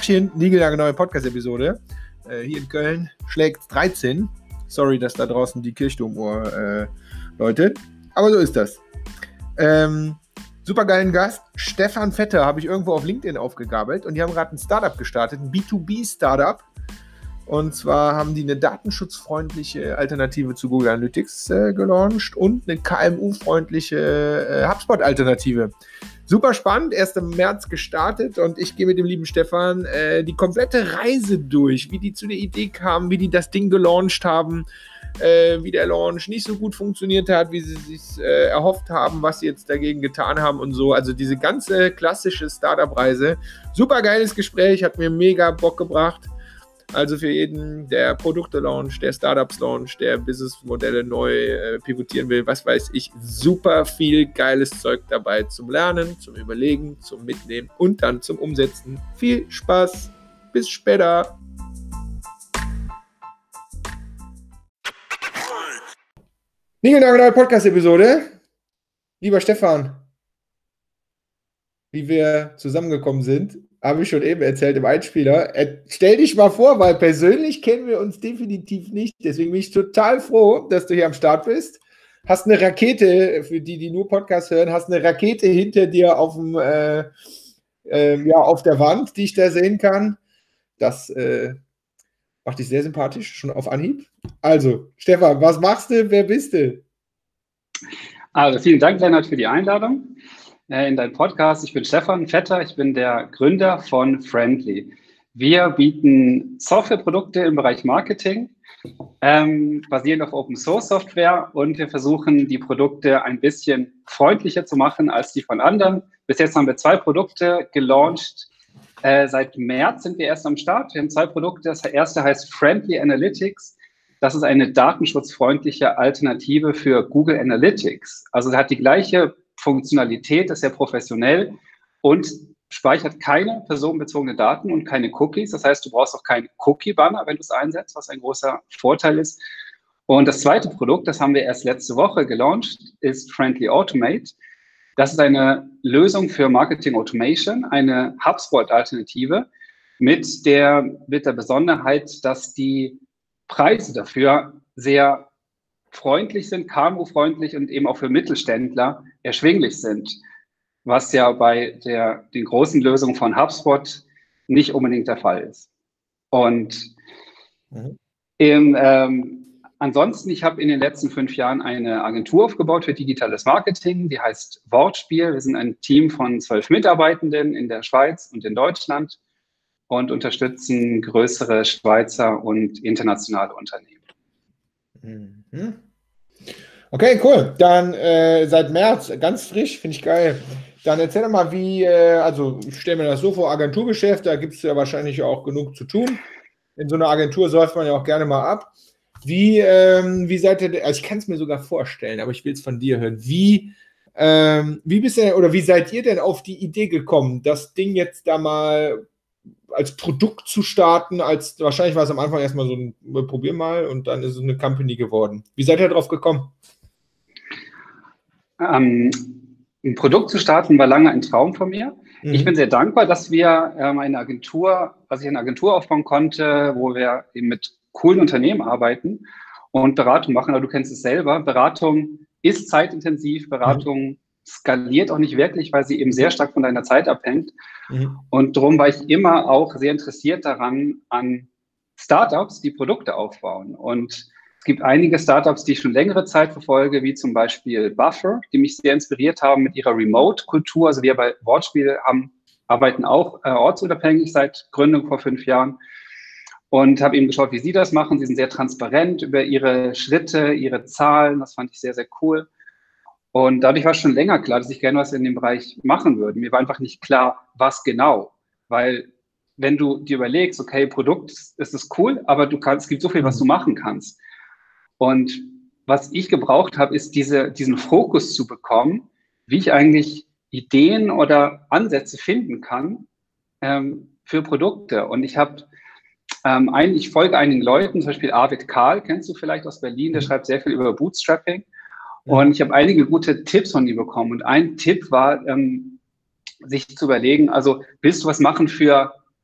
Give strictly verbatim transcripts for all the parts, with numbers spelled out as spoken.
Tachchen, niegelnagelneue Podcast-Episode. Äh, hier in Köln schlägt dreizehn. Sorry, dass da draußen die Kirchturmuhr äh, läutet. Aber so ist das. Ähm, super geilen Gast. Stefan Vetter habe ich irgendwo auf LinkedIn aufgegabelt. Und die haben gerade ein Startup gestartet, ein B zwei B-Startup. Und zwar haben die eine datenschutzfreundliche Alternative zu Google Analytics äh, gelauncht und eine K M U-freundliche äh, HubSpot-Alternative. Super spannend, erst im März gestartet und ich gehe mit dem lieben Stefan äh, die komplette Reise durch, wie die zu der Idee kamen, wie die das Ding gelauncht haben, äh, wie der Launch nicht so gut funktioniert hat, wie sie sich äh, erhofft haben, was sie jetzt dagegen getan haben und so. Also diese ganze klassische Startup-Reise. Super geiles Gespräch, hat mir mega Bock gebracht. Also für jeden, der Produkte launcht, der Startups launcht, der Businessmodelle neu äh, pivotieren will, was weiß ich, super viel geiles Zeug dabei zum Lernen, zum Überlegen, zum Mitnehmen und dann zum Umsetzen. Viel Spaß, bis später. Niegelnagelneue Podcast-Episode. Lieber Stefan, wie wir zusammengekommen sind, habe ich schon eben erzählt im Einspieler. Stell dich mal vor, weil persönlich kennen wir uns definitiv nicht. Deswegen bin ich total froh, dass du hier am Start bist. Hast eine Rakete, für die, die nur Podcast hören, hast eine Rakete hinter dir auf dem, äh, äh, ja, auf der Wand, die ich da sehen kann. Das äh, macht dich sehr sympathisch, schon auf Anhieb. Also, Stefan, was machst du? Wer bist du? Also, vielen Dank, Lennart, für die Einladung in deinen Podcast. Ich bin Stefan Vetter, ich bin der Gründer von Friendly. Wir bieten Softwareprodukte im Bereich Marketing, ähm, basierend auf Open Source Software, und wir versuchen, die Produkte ein bisschen freundlicher zu machen als die von anderen. Bis jetzt haben wir zwei Produkte gelauncht. Äh, seit März sind wir erst am Start. Wir haben zwei Produkte. Das erste heißt Friendly Analytics. Das ist eine datenschutzfreundliche Alternative für Google Analytics. Also es hat die gleiche Funktionalität, ist sehr professionell und speichert keine personenbezogenen Daten und keine Cookies. Das heißt, du brauchst auch keinen Cookie-Banner, wenn du es einsetzt, was ein großer Vorteil ist. Und das zweite Produkt, das haben wir erst letzte Woche gelauncht, ist Friendly Automate. Das ist eine Lösung für Marketing Automation, eine HubSpot-Alternative mit der, mit der Besonderheit, dass die Preise dafür sehr freundlich sind, K M U-freundlich und eben auch für Mittelständler erschwinglich sind, was ja bei der, den großen Lösungen von HubSpot nicht unbedingt der Fall ist. Und mhm. im, ähm, ansonsten, ich habe in den letzten fünf Jahren eine Agentur aufgebaut für digitales Marketing, die heißt Wortspiel. Wir sind ein Team von zwölf Mitarbeitenden in der Schweiz und in Deutschland und unterstützen größere Schweizer und internationale Unternehmen. Mhm. Okay, cool. Dann äh, seit März, ganz frisch, finde ich geil. Dann erzähl doch mal, wie, äh, also ich stelle mir das so vor, Agenturgeschäft, da gibt es ja wahrscheinlich auch genug zu tun. In so einer Agentur säuft man ja auch gerne mal ab. Wie, ähm, wie seid ihr, also ich kann es mir sogar vorstellen, aber ich will es von dir hören. Wie, ähm, wie bist du, oder wie seid ihr denn auf die Idee gekommen, das Ding jetzt da mal als Produkt zu starten, als wahrscheinlich war es am Anfang erstmal so ein, probier mal, und dann ist es eine Company geworden. Wie seid ihr darauf gekommen? Ähm, ein Produkt zu starten war lange ein Traum von mir. Mhm. Ich bin sehr dankbar, dass wir ähm, eine Agentur, dass ich eine Agentur aufbauen konnte, wo wir eben mit coolen Unternehmen arbeiten und Beratung machen. Aber du kennst es selber. Beratung ist zeitintensiv. Beratung mhm. skaliert auch nicht wirklich, weil sie eben sehr stark von deiner Zeit abhängt. Mhm. Und darum war ich immer auch sehr interessiert daran, an Startups, die Produkte aufbauen. Und es gibt einige Startups, die ich schon längere Zeit verfolge, wie zum Beispiel Buffer, die mich sehr inspiriert haben mit ihrer Remote-Kultur. Also wir bei Wortspiel haben, arbeiten auch äh, ortsunabhängig seit Gründung vor fünf Jahren. Und habe eben geschaut, wie sie das machen. Sie sind sehr transparent über ihre Schritte, ihre Zahlen. Das fand ich sehr, sehr cool. Und dadurch war schon länger klar, dass ich gerne was in dem Bereich machen würde. Mir war einfach nicht klar, was genau. Weil wenn du dir überlegst, okay, Produkt ist es cool, aber du kannst, es gibt so viel, was du machen kannst. Und was ich gebraucht habe, ist diese, diesen Fokus zu bekommen, wie ich eigentlich Ideen oder Ansätze finden kann ähm, für Produkte. Und ich habe ähm, ein, ich folge einigen Leuten, zum Beispiel Arvid Kahl, kennst du vielleicht aus Berlin, der schreibt sehr viel über Bootstrapping. Und ich habe einige gute Tipps von ihm bekommen. Und ein Tipp war, ähm, sich zu überlegen, also willst du was machen für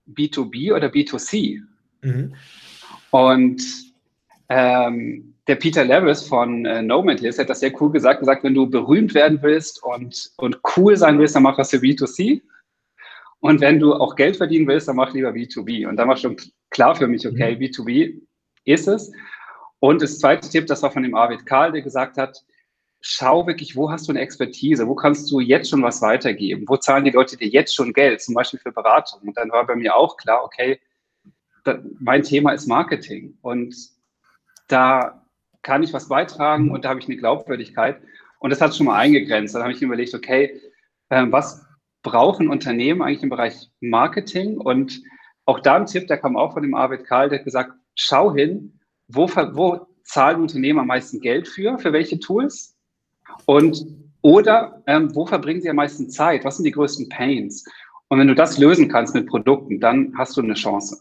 B zwei B oder B zwei C? Mhm. Und ähm, der Peter Levis von äh, Nomadlist hat das sehr cool gesagt, gesagt, wenn du berühmt werden willst und, und cool sein willst, dann mach was für B zwei C. Und wenn du auch Geld verdienen willst, dann mach lieber B zwei B. Und dann war schon klar für mich, okay, mhm. B zwei B ist es. Und das zweite Tipp, das war von dem Arvid Kahl, der gesagt hat, schau wirklich, wo hast du eine Expertise, wo kannst du jetzt schon was weitergeben, wo zahlen die Leute dir jetzt schon Geld, zum Beispiel für Beratung. Und dann war bei mir auch klar, okay, da, mein Thema ist Marketing und da kann ich was beitragen und da habe ich eine Glaubwürdigkeit. Und das hat schon mal eingegrenzt. Dann habe ich mir überlegt, okay, äh, was brauchen Unternehmen eigentlich im Bereich Marketing? Und auch da ein Tipp, der kam auch von dem Arvid Kahl, der hat gesagt, schau hin, wo, wo zahlen Unternehmen am meisten Geld für, für welche Tools? Und oder ähm, wo verbringen sie am meisten Zeit? Was sind die größten Pains? Und wenn du das lösen kannst mit Produkten, dann hast du eine Chance.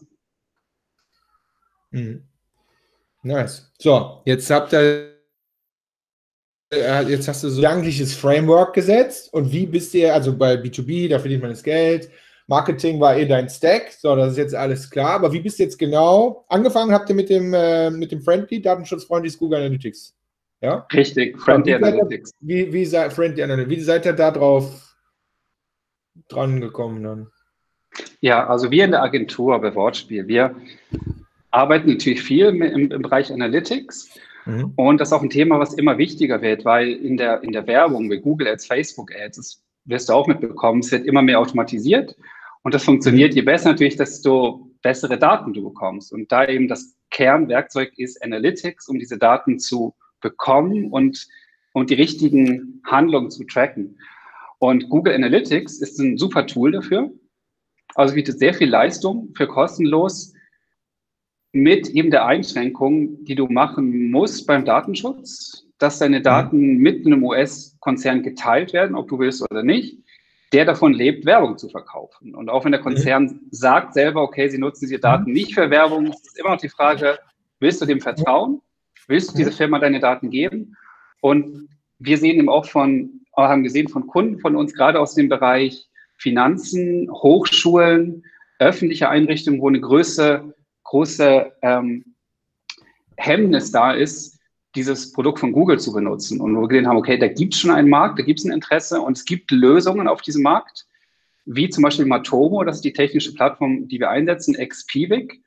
Mhm. Nice. So, jetzt habt ihr jetzt hast du so ein gedankliches Framework gesetzt und wie bist ihr, also bei B zwei B, da verdient man das Geld, Marketing war eh dein Stack, so, das ist jetzt alles klar, aber wie bist du jetzt genau, angefangen habt ihr mit dem, äh, mit dem Friendly, datenschutzfreundliches Google Analytics, ja? Richtig, Friendly ja, wie Analytics. Seid ihr, wie, wie, seid, Friendly Analytics, wie seid ihr da drauf dran gekommen dann? Ja, also wir in der Agentur bei Wortspiel, wir arbeiten natürlich viel im, im Bereich Analytics. Mhm. Und das ist auch ein Thema, was immer wichtiger wird, weil in der, in der Werbung, wie Google Ads, Facebook Ads, das wirst du auch mitbekommen, es wird immer mehr automatisiert. Und das funktioniert, mhm. je besser natürlich, desto bessere Daten du bekommst. Und da eben das Kernwerkzeug ist Analytics, um diese Daten zu bekommen und, und die richtigen Handlungen zu tracken. Und Google Analytics ist ein super Tool dafür. Also bietet sehr viel Leistung für kostenlos, mit eben der Einschränkung, die du machen musst beim Datenschutz, dass deine Daten mit einem U S-Konzern geteilt werden, ob du willst oder nicht, der davon lebt, Werbung zu verkaufen. Und auch wenn der Konzern mhm. sagt selber, okay, sie nutzen diese Daten nicht für Werbung, ist immer noch die Frage, willst du dem vertrauen? Willst du dieser Firma deine Daten geben? Und wir sehen eben auch von, haben gesehen von Kunden von uns, gerade aus dem Bereich Finanzen, Hochschulen, öffentliche Einrichtungen, wo eine Größe große ähm, Hemmnis da ist, dieses Produkt von Google zu benutzen. Und wo wir gesehen haben, okay, da gibt es schon einen Markt, da gibt es ein Interesse und es gibt Lösungen auf diesem Markt, wie zum Beispiel Matomo, das ist die technische Plattform, die wir einsetzen, ex-Piwik,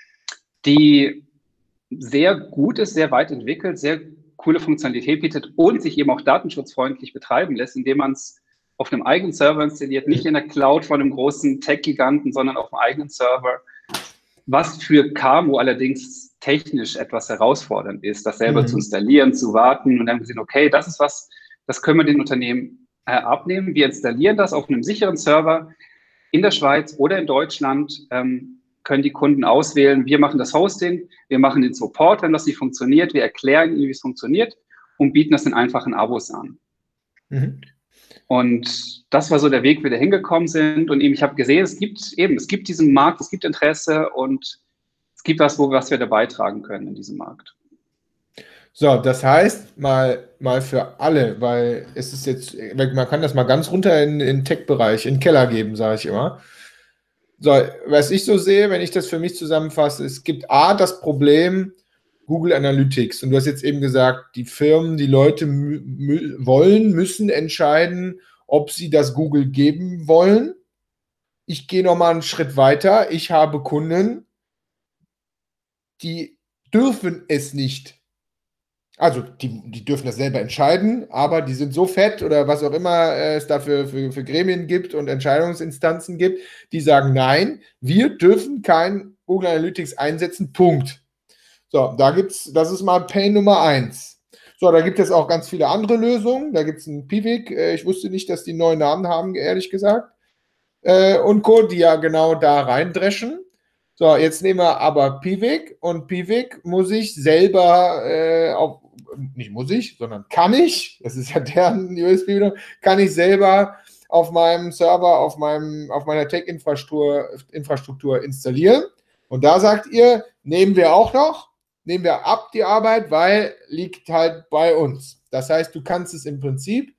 die sehr gut ist, sehr weit entwickelt, sehr coole Funktionalität bietet und sich eben auch datenschutzfreundlich betreiben lässt, indem man es auf einem eigenen Server installiert, nicht in der Cloud von einem großen Tech-Giganten, sondern auf einem eigenen Server. Was für K M U allerdings technisch etwas herausfordernd ist, das selber mhm. zu installieren, zu warten und dann gesehen, okay, das ist was, das können wir den Unternehmen äh, abnehmen. Wir installieren das auf einem sicheren Server in der Schweiz oder in Deutschland, ähm, können die Kunden auswählen, wir machen das Hosting, wir machen den Support, wenn das nicht funktioniert, wir erklären ihnen, wie es funktioniert und bieten das in einfachen Abos an. Mhm. Und das war so der Weg, wie wir da hingekommen sind. Und eben, ich habe gesehen, es gibt eben, es gibt diesen Markt, es gibt Interesse und es gibt was, wo, was wir da beitragen können in diesem Markt. So, das heißt, mal, mal für alle, weil es ist jetzt, man kann das mal ganz runter in den Tech-Bereich, in den Keller geben, sage ich immer. So, was ich so sehe, wenn ich das für mich zusammenfasse, es gibt A, das Problem Google Analytics. Und du hast jetzt eben gesagt, die Firmen, die Leute mü- wollen, müssen entscheiden, ob sie das Google geben wollen. Ich gehe nochmal einen Schritt weiter. Ich habe Kunden, die dürfen es nicht. Also, die, die dürfen das selber entscheiden, aber die sind so fett oder was auch immer es dafür für, für Gremien gibt und Entscheidungsinstanzen gibt, die sagen, nein, wir dürfen kein Google Analytics einsetzen, Punkt. So, da gibt's, das ist mal Pain Nummer eins. So, da gibt es auch ganz viele andere Lösungen. Da gibt es einen Piwik. Äh, ich wusste nicht, dass die einen neuen Namen haben, ehrlich gesagt. Äh, und Co., die ja genau da reindreschen. So, jetzt nehmen wir aber Piwik. Und Piwik muss ich selber, äh, auf, nicht muss ich, sondern kann ich, das ist ja deren U S P, kann ich selber auf meinem Server, auf, meinem, auf meiner Tech-Infrastruktur Infrastruktur installieren. Und da sagt ihr, nehmen wir auch noch. Nehmen wir ab die Arbeit, weil liegt halt bei uns. Das heißt, du kannst es im Prinzip,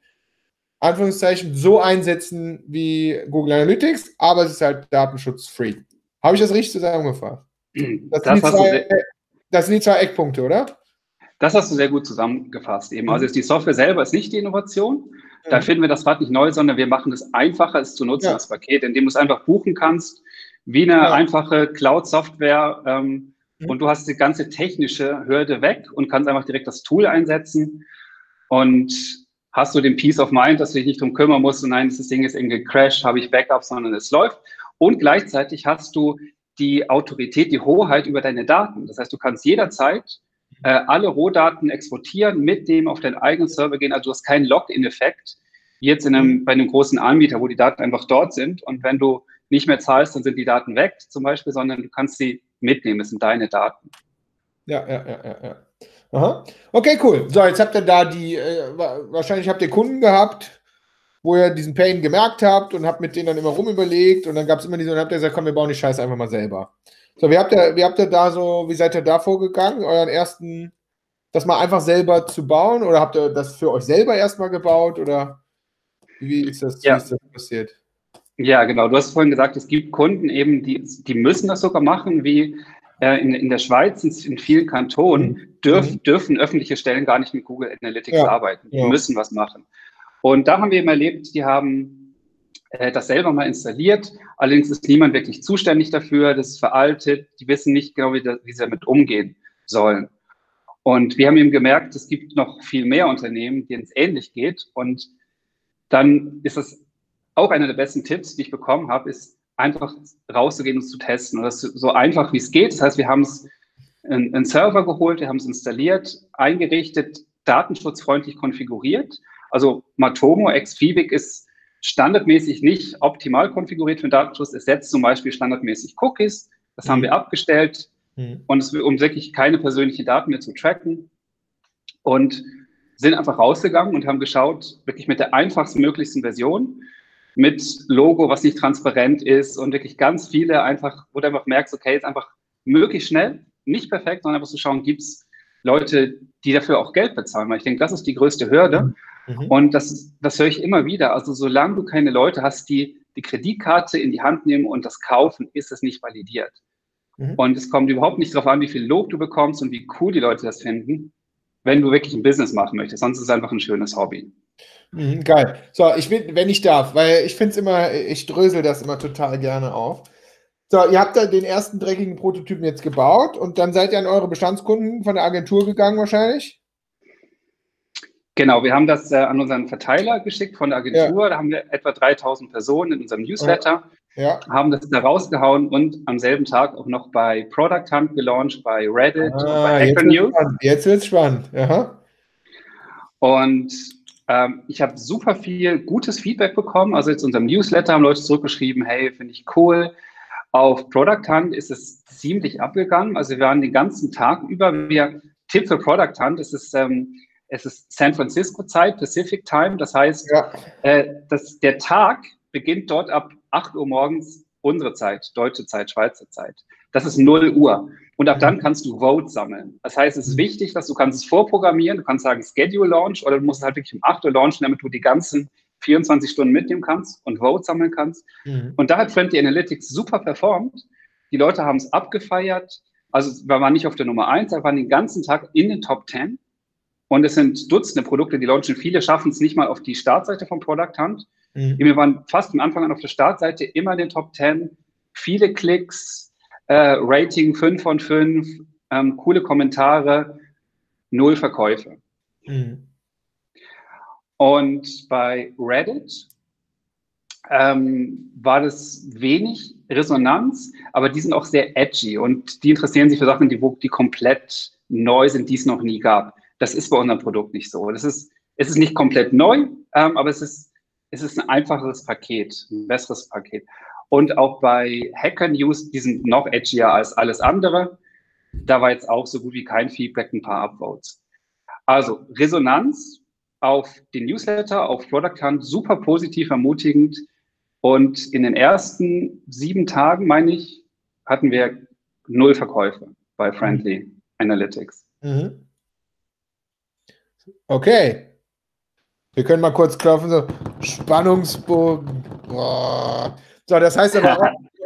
Anführungszeichen, so einsetzen wie Google Analytics, aber es ist halt datenschutzfree. Habe ich das richtig zusammengefasst? Das, Das sind die hast du zwei, sehr, das sind die zwei Eckpunkte, oder? das hast du sehr gut zusammengefasst eben. Also Mhm. ist die Software selber ist nicht die Innovation. Da Mhm. finden wir das Rad nicht neu, sondern wir machen es einfacher, es zu nutzen, Ja, das Paket, indem du es einfach buchen kannst, wie eine ja. einfache Cloud-Software. Ähm, Mhm. und du hast die ganze technische Hürde weg und kannst einfach direkt das Tool einsetzen. Und hast du den Peace of Mind, dass du dich nicht drum kümmern musst und nein, das Ding ist irgendwie gecrashed, habe ich Backup, sondern es läuft. Und gleichzeitig hast du die Autorität, die Hoheit über deine Daten. Das heißt, du kannst jederzeit äh, alle Rohdaten exportieren, mit dem auf deinen eigenen Server gehen. Also du hast keinen Login-Effekt, wie jetzt in einem, bei einem großen Anbieter, wo die Daten einfach dort sind. Und wenn du nicht mehr zahlst, dann sind die Daten weg zum Beispiel, sondern du kannst sie mitnehmen. Es sind deine Daten. Ja, ja, ja, ja, ja. Aha. Okay, cool. So, jetzt habt ihr da die, äh, wahrscheinlich habt ihr Kunden gehabt, wo ihr diesen Pain gemerkt habt und habt mit denen dann immer rumüberlegt und dann gab es immer diese, und habt ihr gesagt, komm, wir bauen die Scheiße einfach mal selber. So, wie habt ihr, wie habt ihr da so, wie seid ihr da vorgegangen, euren ersten, das mal einfach selber zu bauen oder habt ihr das für euch selber erstmal gebaut oder wie ist das, wie Ja. ist das passiert? Ja, genau. Du hast vorhin gesagt, es gibt Kunden eben, die, die müssen das sogar machen, wie äh, in, in der Schweiz, in, in vielen Kantonen, Mhm. dürf, Mhm. dürfen öffentliche Stellen gar nicht mit Google Analytics Ja, arbeiten. Die ja. müssen was machen. Und da haben wir eben erlebt, die haben äh, das selber mal installiert. Allerdings ist niemand wirklich zuständig dafür. Das ist veraltet. Die wissen nicht genau, wie, da, wie sie damit umgehen sollen. Und wir haben eben gemerkt, es gibt noch viel mehr Unternehmen, denen es ähnlich geht. Und dann ist es auch einer der besten Tipps, die ich bekommen habe, ist einfach rauszugehen und zu testen. Und das ist so einfach, wie es geht. Das heißt, wir haben es einen Server geholt, wir haben es installiert, eingerichtet, datenschutzfreundlich konfiguriert. Also Matomo Xfibik ist standardmäßig nicht optimal konfiguriert für den Datenschutz. Es setzt zum Beispiel standardmäßig Cookies. Das mhm. haben wir abgestellt. Mhm. Und es, um wirklich keine persönlichen Daten mehr zu tracken. Und sind einfach rausgegangen und haben geschaut, wirklich mit der einfachsten möglichsten Version, mit Logo, was nicht transparent ist und wirklich ganz viele einfach, wo du einfach merkst, okay, ist einfach möglichst schnell, nicht perfekt, sondern einfach zu schauen, gibt es Leute, die dafür auch Geld bezahlen, weil ich denke, das ist die größte Hürde. Mhm. Und das, das höre ich immer wieder. Also solange du keine Leute hast, die die Kreditkarte in die Hand nehmen und das kaufen, ist es nicht validiert. Mhm. Und es kommt überhaupt nicht darauf an, wie viel Lob du bekommst und wie cool die Leute das finden, wenn du wirklich ein Business machen möchtest. Sonst ist es einfach ein schönes Hobby. Mhm, geil. So, ich will, wenn ich darf, weil ich finde es immer, ich drösel das immer total gerne auf. So, ihr habt da den ersten dreckigen Prototypen jetzt gebaut und dann seid ihr an eure Bestandskunden von der Agentur gegangen wahrscheinlich? Genau, wir haben das äh, an unseren Verteiler geschickt von der Agentur. Ja. Da haben wir etwa dreitausend Personen in unserem Newsletter, ja. haben das da rausgehauen und am selben Tag auch noch bei Product Hunt gelauncht, bei Reddit ah, und bei Hacker News. Jetzt wird es spannend. Aha. Und ähm, ich habe super viel gutes Feedback bekommen. Also jetzt in unserem Newsletter haben Leute zurückgeschrieben, hey, finde ich cool. Auf Product Hunt ist es ziemlich abgegangen. Also wir waren den ganzen Tag über. Wir Tipp für Product Hunt, es ist, ähm, es ist San Francisco Zeit, Pacific Time. Das heißt, ja. äh, dass der Tag beginnt dort ab acht Uhr morgens unsere Zeit, deutsche Zeit, Schweizer Zeit. Das ist null Uhr. Und ab dann kannst du Votes sammeln. Das heißt, es ist wichtig, dass du kannst es vorprogrammieren. Du kannst sagen Schedule Launch oder du musst es halt wirklich um acht Uhr launchen, damit du die ganzen vierundzwanzig Stunden mitnehmen kannst und Votes sammeln kannst. Mhm. Und da hat Friendly Analytics super performt. Die Leute haben es abgefeiert. Also wir waren nicht auf der Nummer eins, wir waren den ganzen Tag in den Top zehn. Und es sind Dutzende Produkte, die launchen. Viele schaffen es nicht mal auf die Startseite vom Product Hunt. Mhm. Wir waren fast von Anfang an auf der Startseite immer in den Top zehn. Viele Klicks, äh, Rating fünf von fünf, ähm, coole Kommentare, null Verkäufe. Mhm. Und bei Reddit ähm, war das wenig Resonanz, aber die sind auch sehr edgy und die interessieren sich für Sachen, die, die komplett neu sind, die es noch nie gab. Das ist bei unserem Produkt nicht so. Das ist, es ist nicht komplett neu, ähm, aber es ist, es ist ein einfacheres Paket, ein besseres Paket. Und auch bei Hacker News, die sind noch edgier als alles andere. Da war jetzt auch so gut wie kein Feedback, ein paar Upvotes. Also Resonanz auf den Newsletter, auf Product Hunt, super positiv, ermutigend. Und in den ersten sieben Tagen, meine ich, hatten wir null Verkäufe bei Friendly mhm. Analytics. Mhm. Okay. Wir können mal kurz klopfen, so Spannungsbogen. Boah. So, das heißt aber auch,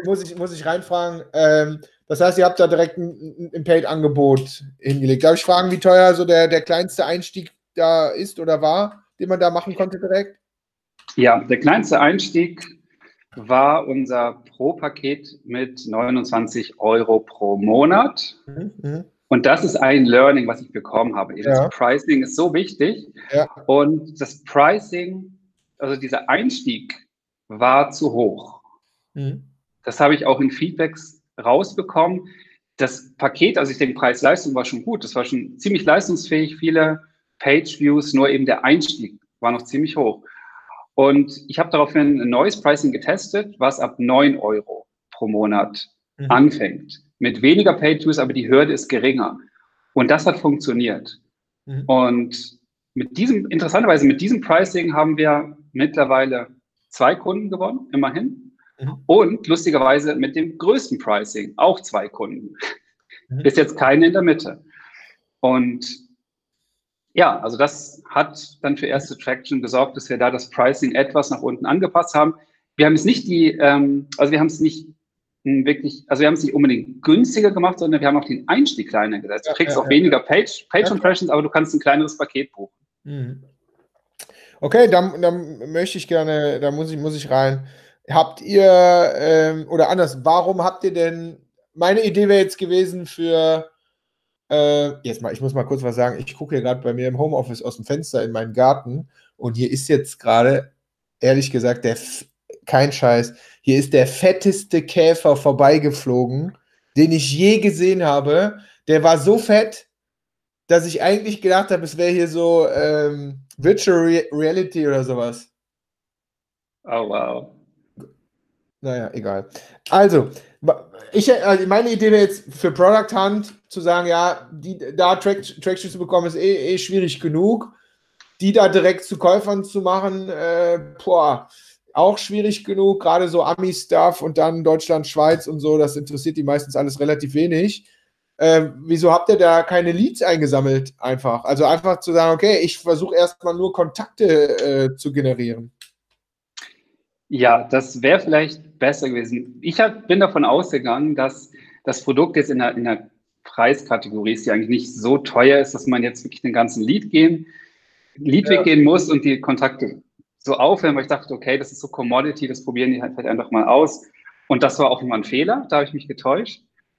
muss ich, muss ich reinfragen. Ähm, das heißt, ihr habt da direkt ein, ein Paid-Angebot hingelegt. Darf ich fragen, wie teuer so der, der kleinste Einstieg da ist oder war, den man da machen konnte direkt? Ja, der kleinste Einstieg war unser Pro-Paket mit neunundzwanzig Euro pro Monat. Mhm. Und das ist ein Learning, was ich bekommen habe. Das Ja. Pricing ist so wichtig. Ja. Und das Pricing, also dieser Einstieg war zu hoch. Mhm. Das habe ich auch in Feedbacks rausbekommen. Das Paket, also ich denke, Preis-Leistung war schon gut. Das war schon ziemlich leistungsfähig, viele Page-Views, nur eben der Einstieg war noch ziemlich hoch. Und ich habe daraufhin ein neues Pricing getestet, was ab neun Euro pro Monat mhm. anfängt. Mit weniger Page-Views, aber die Hürde ist geringer. Und das hat funktioniert. Mhm. Und mit diesem, interessanterweise mit diesem Pricing haben wir mittlerweile zwei Kunden gewonnen, immerhin. Mhm. Und lustigerweise mit dem größten Pricing auch zwei Kunden. Mhm. Bis jetzt keine in der Mitte. Und ja, also das hat dann für erste Traction gesorgt, dass wir da das Pricing etwas nach unten angepasst haben. Wir haben es nicht die, ähm, also wir haben es nicht wirklich, also wir haben es nicht unbedingt günstiger gemacht, sondern wir haben auch den Einstieg kleiner gesetzt. Du kriegst ja, ja, auch ja, weniger Page, Page ja, Impressions, aber du kannst ein kleineres Paket buchen. Mhm. Okay, dann, dann möchte ich gerne, da muss ich, muss ich rein. Habt ihr, ähm, oder anders, warum habt ihr denn, meine Idee wäre jetzt gewesen für, äh, jetzt mal, ich muss mal kurz was sagen, ich gucke hier gerade bei mir im Homeoffice aus dem Fenster in meinen Garten und hier ist jetzt gerade, ehrlich gesagt, der, kein Scheiß, hier ist der fetteste Käfer vorbeigeflogen, den ich je gesehen habe. Der war so fett, dass ich eigentlich gedacht habe, es wäre hier so ähm, Virtual Re Reality oder sowas. Oh, wow. Naja, egal. Also, ich, also meine Idee wäre jetzt für Product Hunt zu sagen, ja, die, da Traction zu bekommen, ist eh, eh schwierig genug. Die da direkt zu Käufern zu machen, äh, boah, auch schwierig genug. Gerade so Ami-Stuff und dann Deutschland, Schweiz und so, das interessiert die meistens alles relativ wenig. Äh, wieso habt ihr da keine Leads eingesammelt einfach? Also einfach zu sagen, okay, ich versuche erstmal nur Kontakte äh, zu generieren. Ja, das wäre vielleicht besser gewesen. Ich hab, bin davon ausgegangen, dass das Produkt jetzt in der, in der Preiskategorie ist, die eigentlich nicht so teuer ist, dass man jetzt wirklich den ganzen Lead gehen, Leadweg ja. gehen muss und die Kontakte so aufhören, weil ich dachte, okay, das ist so Commodity, das probieren die halt einfach mal aus. Und das war auch immer ein Fehler, da habe ich mich getäuscht.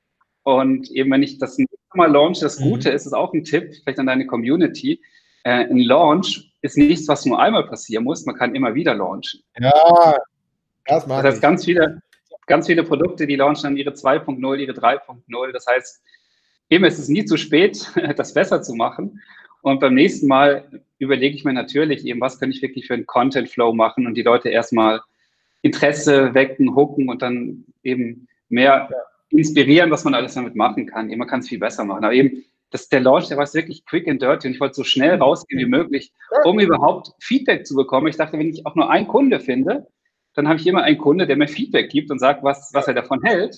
Und eben, wenn ich das mal launch, das Gute mhm. ist, ist auch ein Tipp, vielleicht an deine Community, äh, ein Launch ist nichts, was nur einmal passieren muss, man kann immer wieder launchen. Ja, das mag Das heißt, ich. ganz viele, ganz viele Produkte, die launchen dann ihre zwei Punkt null, ihre drei Punkt null. Das heißt, eben ist es nie zu spät, das besser zu machen. Und beim nächsten Mal überlege ich mir natürlich eben, was kann ich wirklich für einen Content-Flow machen und die Leute erstmal Interesse wecken, hooken und dann eben mehr ja. inspirieren, was man alles damit machen kann. Man kann es viel besser machen. Aber eben, das, der Launch, der war wirklich quick and dirty und ich wollte so schnell rausgehen wie möglich, um überhaupt Feedback zu bekommen. Ich dachte, wenn ich auch nur einen Kunde finde, dann habe ich immer einen Kunde, der mir Feedback gibt und sagt, was, was er davon hält.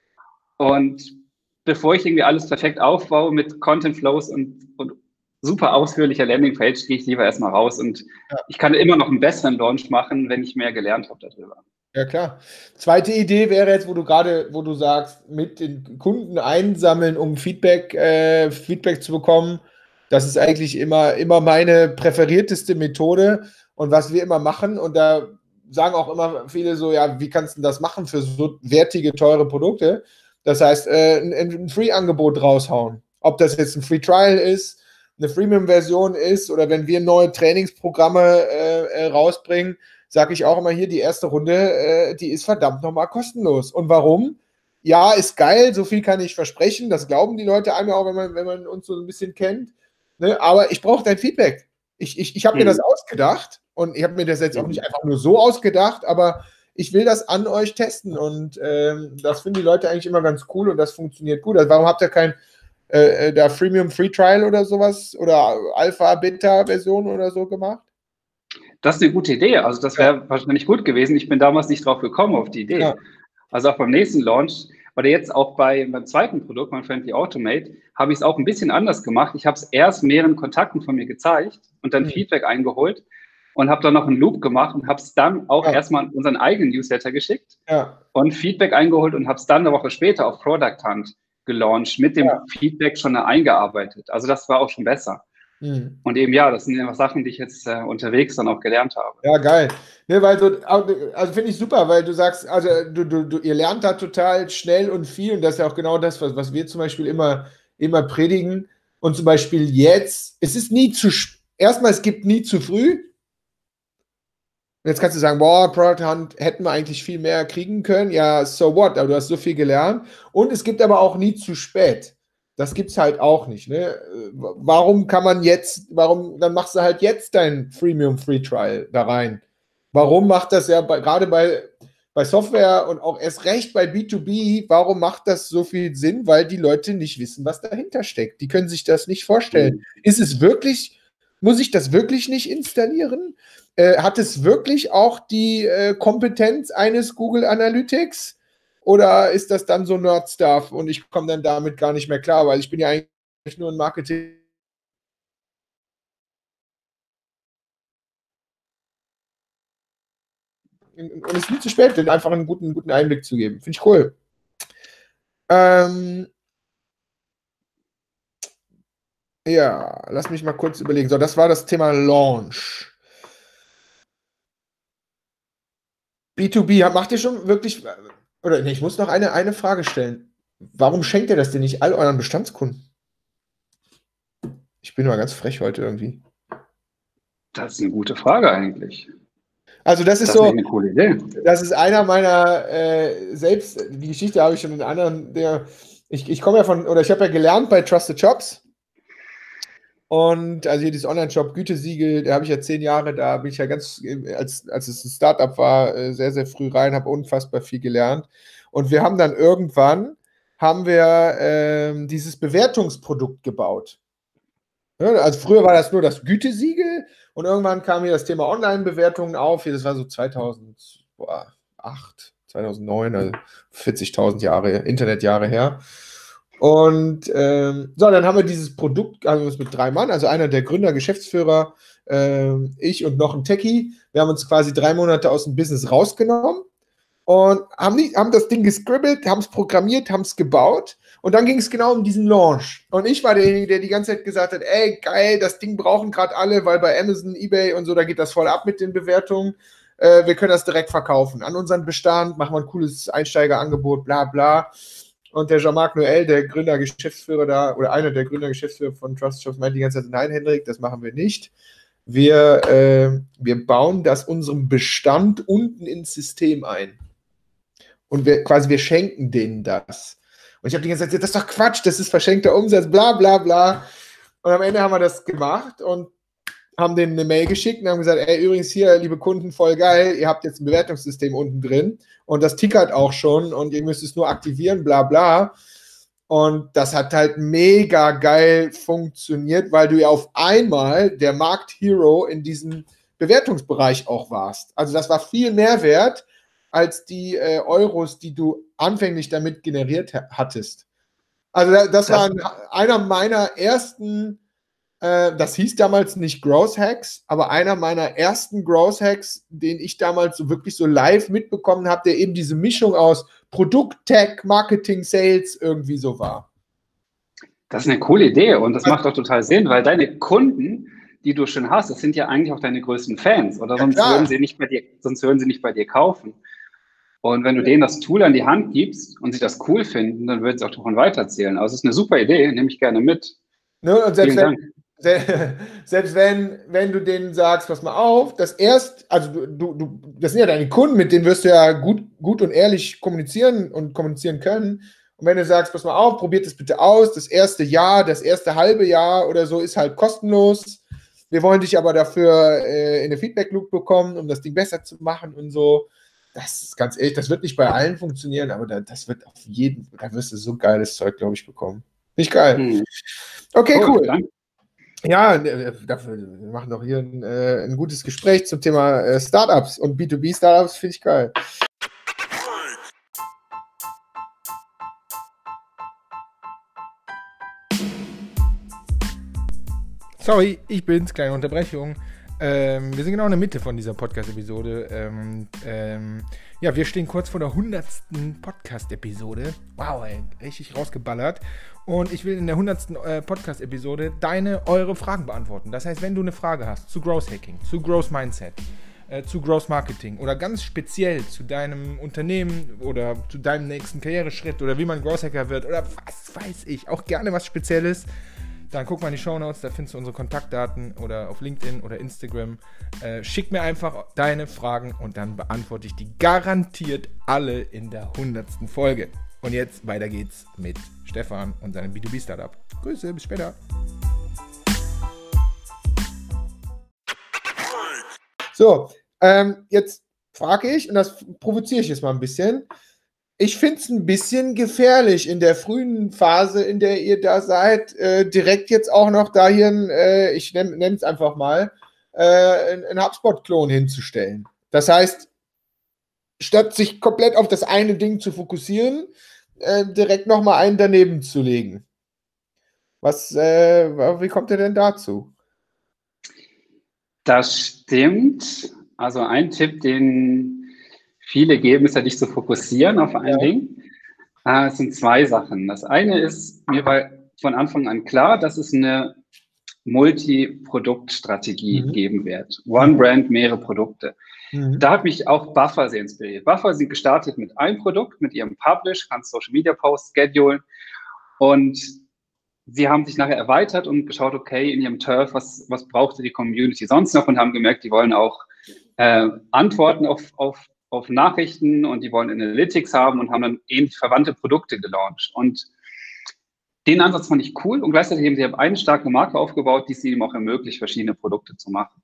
Und bevor ich irgendwie alles perfekt aufbaue mit Content Flows und, und super ausführlicher Landingpage, gehe ich lieber erstmal raus und ja. ich kann immer noch einen besseren Launch machen, wenn ich mehr gelernt habe darüber. Ja, klar. Zweite Idee wäre jetzt, wo du gerade, wo du sagst, mit den Kunden einsammeln, um Feedback, äh, Feedback zu bekommen. Das ist eigentlich immer, immer meine präferierteste Methode und was wir immer machen. Und da sagen auch immer viele so, ja, wie kannst du das machen für so wertige, teure Produkte? Das heißt, äh, ein, ein Free-Angebot raushauen. Ob das jetzt ein Free-Trial ist, eine Freemium-Version ist oder wenn wir neue Trainingsprogramme äh, rausbringen, sage ich auch immer hier, die erste Runde, äh, die ist verdammt nochmal kostenlos. Und warum? Ja, ist geil, so viel kann ich versprechen, das glauben die Leute einem auch, wenn man, wenn man uns so ein bisschen kennt, ne? Aber ich brauche dein Feedback. Ich, ich, ich habe mhm. mir das ausgedacht und ich habe mir das jetzt auch nicht einfach nur so ausgedacht, aber ich will das an euch testen und ähm, das finden die Leute eigentlich immer ganz cool und das funktioniert gut. Also warum habt ihr kein äh, da Freemium Free Trial oder sowas oder Alpha, Beta-Version oder so gemacht? Das ist eine gute Idee. Also das wäre ja. wahrscheinlich gut gewesen. Ich bin damals nicht drauf gekommen, auf die Idee. Ja. Also auch beim nächsten Launch oder jetzt auch bei, beim zweiten Produkt, mein Friendly Automate, habe ich es auch ein bisschen anders gemacht. Ich habe es erst mehreren Kontakten von mir gezeigt und dann mhm. Feedback eingeholt. und habe dann noch einen Loop gemacht und habe es dann auch Ja. erstmal an unseren eigenen Newsletter geschickt Ja. und Feedback eingeholt und habe es dann eine Woche später auf Product Hunt gelauncht, mit dem Ja. Feedback schon eingearbeitet. Also das war auch schon besser. Mhm. Und eben ja, das sind einfach Sachen, die ich jetzt äh, unterwegs dann auch gelernt habe. Ja, geil. Ne, weil so, also finde ich super, weil du sagst, also du, du, du, ihr lernt da total schnell und viel und das ist ja auch genau das, was, was wir zum Beispiel immer, immer predigen. Und zum Beispiel jetzt, es ist nie zu, erstmal, es gibt nie zu früh. Jetzt kannst du sagen, boah, Product Hunt hätten wir eigentlich viel mehr kriegen können. Ja, so what? Aber du hast so viel gelernt. Und es gibt aber auch nie zu spät. Das gibt es halt auch nicht. Ne? Warum kann man jetzt, warum, dann machst du halt jetzt dein Freemium Free Trial da rein. Warum macht das ja bei, gerade bei, bei Software und auch erst recht bei B zwei B, warum macht das so viel Sinn? Weil die Leute nicht wissen, was dahinter steckt. Die können sich das nicht vorstellen. Mhm. Ist es wirklich, muss ich das wirklich nicht installieren? Äh, hat es wirklich auch die äh, Kompetenz eines Google Analytics? Oder ist das dann so Nerd-Stuff und ich komme dann damit gar nicht mehr klar, weil ich bin ja eigentlich nur ein Marketing. Und es ist nie zu spät, den einfach einen guten, guten Einblick zu geben. Finde ich cool. Ähm ja, lass mich mal kurz überlegen. So, das war das Thema Launch. B zwei B, macht ihr schon wirklich, oder nee, ich muss noch eine, eine Frage stellen. Warum schenkt ihr das denn nicht all euren Bestandskunden? Ich bin mal ganz frech heute irgendwie. Das ist eine gute Frage eigentlich. Also das ist das so, ist eine coole Idee. Das ist einer meiner, äh, selbst, die Geschichte habe ich schon in anderen, der, ich, ich komme ja von, oder ich habe ja gelernt bei Trusted Shops und also hier dieses Online-Shop Gütesiegel, da habe ich ja zehn Jahre, da bin ich ja ganz, als, als es ein Startup war, sehr, sehr früh rein, habe unfassbar viel gelernt und wir haben dann irgendwann, haben wir ähm, dieses Bewertungsprodukt gebaut. Ja, also früher war das nur das Gütesiegel und irgendwann kam hier das Thema Online-Bewertungen auf. Das war so zweitausendacht, zweitausendneun, also vierzigtausend Jahre, Internetjahre her. Und ähm, so, dann haben wir dieses Produkt, also mit drei Mann, also einer der Gründer, Geschäftsführer, äh, ich und noch ein Techie. Wir haben uns quasi drei Monate aus dem Business rausgenommen und haben, nicht, haben das Ding gescribbelt, haben es programmiert, haben es gebaut. Und dann ging es genau um diesen Launch. Und ich war derjenige, der die ganze Zeit gesagt hat, ey, geil, das Ding brauchen gerade alle, weil bei Amazon, eBay und so, da geht das voll ab mit den Bewertungen. Äh, wir können das direkt verkaufen. An unseren Bestand machen wir ein cooles Einsteigerangebot, bla bla. Und der Jean-Marc Noël, der Gründer, Geschäftsführer da, oder einer der Gründer, Geschäftsführer von Trusted Shops, meint die ganze Zeit, nein, Hendrik, das machen wir nicht. Wir, äh, wir bauen das unserem Bestand unten ins System ein. Und wir quasi, wir schenken denen das. Und ich habe die ganze Zeit gesagt, das ist doch Quatsch, das ist verschenkter Umsatz, bla bla bla. Und am Ende haben wir das gemacht und haben denen eine Mail geschickt und haben gesagt, ey, übrigens hier, liebe Kunden, voll geil, ihr habt jetzt ein Bewertungssystem unten drin und das tickert auch schon und ihr müsst es nur aktivieren, bla bla. Und das hat halt mega geil funktioniert, weil du ja auf einmal der Markthero in diesem Bewertungsbereich auch warst. Also das war viel mehr wert als die äh, Euros, die du anfänglich damit generiert ha- hattest. Also das, das war ein, einer meiner ersten, äh, das hieß damals nicht Growth Hacks, aber einer meiner ersten Growth Hacks, den ich damals so wirklich so live mitbekommen habe, der eben diese Mischung aus Produkt, Tech, Marketing, Sales irgendwie so war. Das ist eine coole Idee und das macht doch total Sinn, weil deine Kunden, die du schon hast, das sind ja eigentlich auch deine größten Fans, oder sonst Ja, würden sie nicht bei dir, sonst würden sie nicht bei dir kaufen. Und wenn du denen das Tool an die Hand gibst und sie das cool finden, dann würden sie auch davon weitererzählen. Also es ist eine super Idee, nehme ich gerne mit. Ne, und selbst Vielen wenn, Dank. selbst wenn, wenn du denen sagst, pass mal auf, das erst, also du, du, du, das sind ja deine Kunden, mit denen wirst du ja gut, gut und ehrlich kommunizieren und kommunizieren können. Und wenn du sagst, pass mal auf, probiert es bitte aus, das erste Jahr, das erste halbe Jahr oder so ist halt kostenlos. Wir wollen dich aber dafür äh, in eine Feedback-Loop bekommen, um das Ding besser zu machen und so. Das ist ganz ehrlich, das wird nicht bei allen funktionieren, aber da, das wird auf jeden, da wirst du so geiles Zeug, glaube ich, bekommen. Nicht geil. Hm. Okay, cool. cool. Danke. Ja, dafür, wir machen doch hier ein, äh, ein gutes Gespräch zum Thema äh, Startups und B zwei B Startups, finde ich geil. Sorry, ich bin's, kleine Unterbrechung. Ähm, wir sind genau in der Mitte von dieser Podcast-Episode. Ähm, ähm, ja, wir stehen kurz vor der hundertsten Podcast-Episode. Wow, ey, richtig rausgeballert. Und ich will in der hundertsten Äh, Podcast-Episode deine, eure Fragen beantworten. Das heißt, wenn du eine Frage hast zu Growth Hacking, zu Growth Mindset, äh, zu Growth Marketing oder ganz speziell zu deinem Unternehmen oder zu deinem nächsten Karriereschritt oder wie man Growth Hacker wird oder was weiß ich, auch gerne was Spezielles, dann guck mal in die Shownotes, da findest du unsere Kontaktdaten oder auf LinkedIn oder Instagram. Äh, schick mir einfach deine Fragen und dann beantworte ich die garantiert alle in der hundertsten Folge. Und jetzt weiter geht's mit Stefan und seinem B zwei B Startup. Grüße, bis später. So, ähm, jetzt frage ich, und das provoziere ich jetzt mal ein bisschen, ich finde es ein bisschen gefährlich in der frühen Phase, in der ihr da seid, äh, direkt jetzt auch noch dahin, äh, ich nenne es einfach mal, äh, einen HubSpot-Klon hinzustellen. Das heißt, statt sich komplett auf das eine Ding zu fokussieren, äh, direkt nochmal einen daneben zu legen. Was, äh, wie kommt ihr denn dazu? Das stimmt. Also ein Tipp, den viele geben, ist ja dich zu fokussieren auf ein ja. Ding. Äh, es sind zwei Sachen. Das eine ist, mir war von Anfang an klar, dass es eine Multi-Produkt-Strategie mhm. geben wird. One mhm. Brand, mehrere Produkte. Mhm. Da hat mich auch Buffer sehr inspiriert. Buffer sind gestartet mit einem Produkt, mit ihrem Publish, kannst Social Media Posts schedulen und sie haben sich nachher erweitert und geschaut, okay, in ihrem Turf, was, was brauchte die Community sonst noch und haben gemerkt, die wollen auch äh, Antworten auf, auf auf Nachrichten und die wollen Analytics haben und haben dann ähnlich verwandte Produkte gelauncht. Und den Ansatz fand ich cool und gleichzeitig haben sie eine starke Marke aufgebaut, die es ihnen auch ermöglicht, verschiedene Produkte zu machen.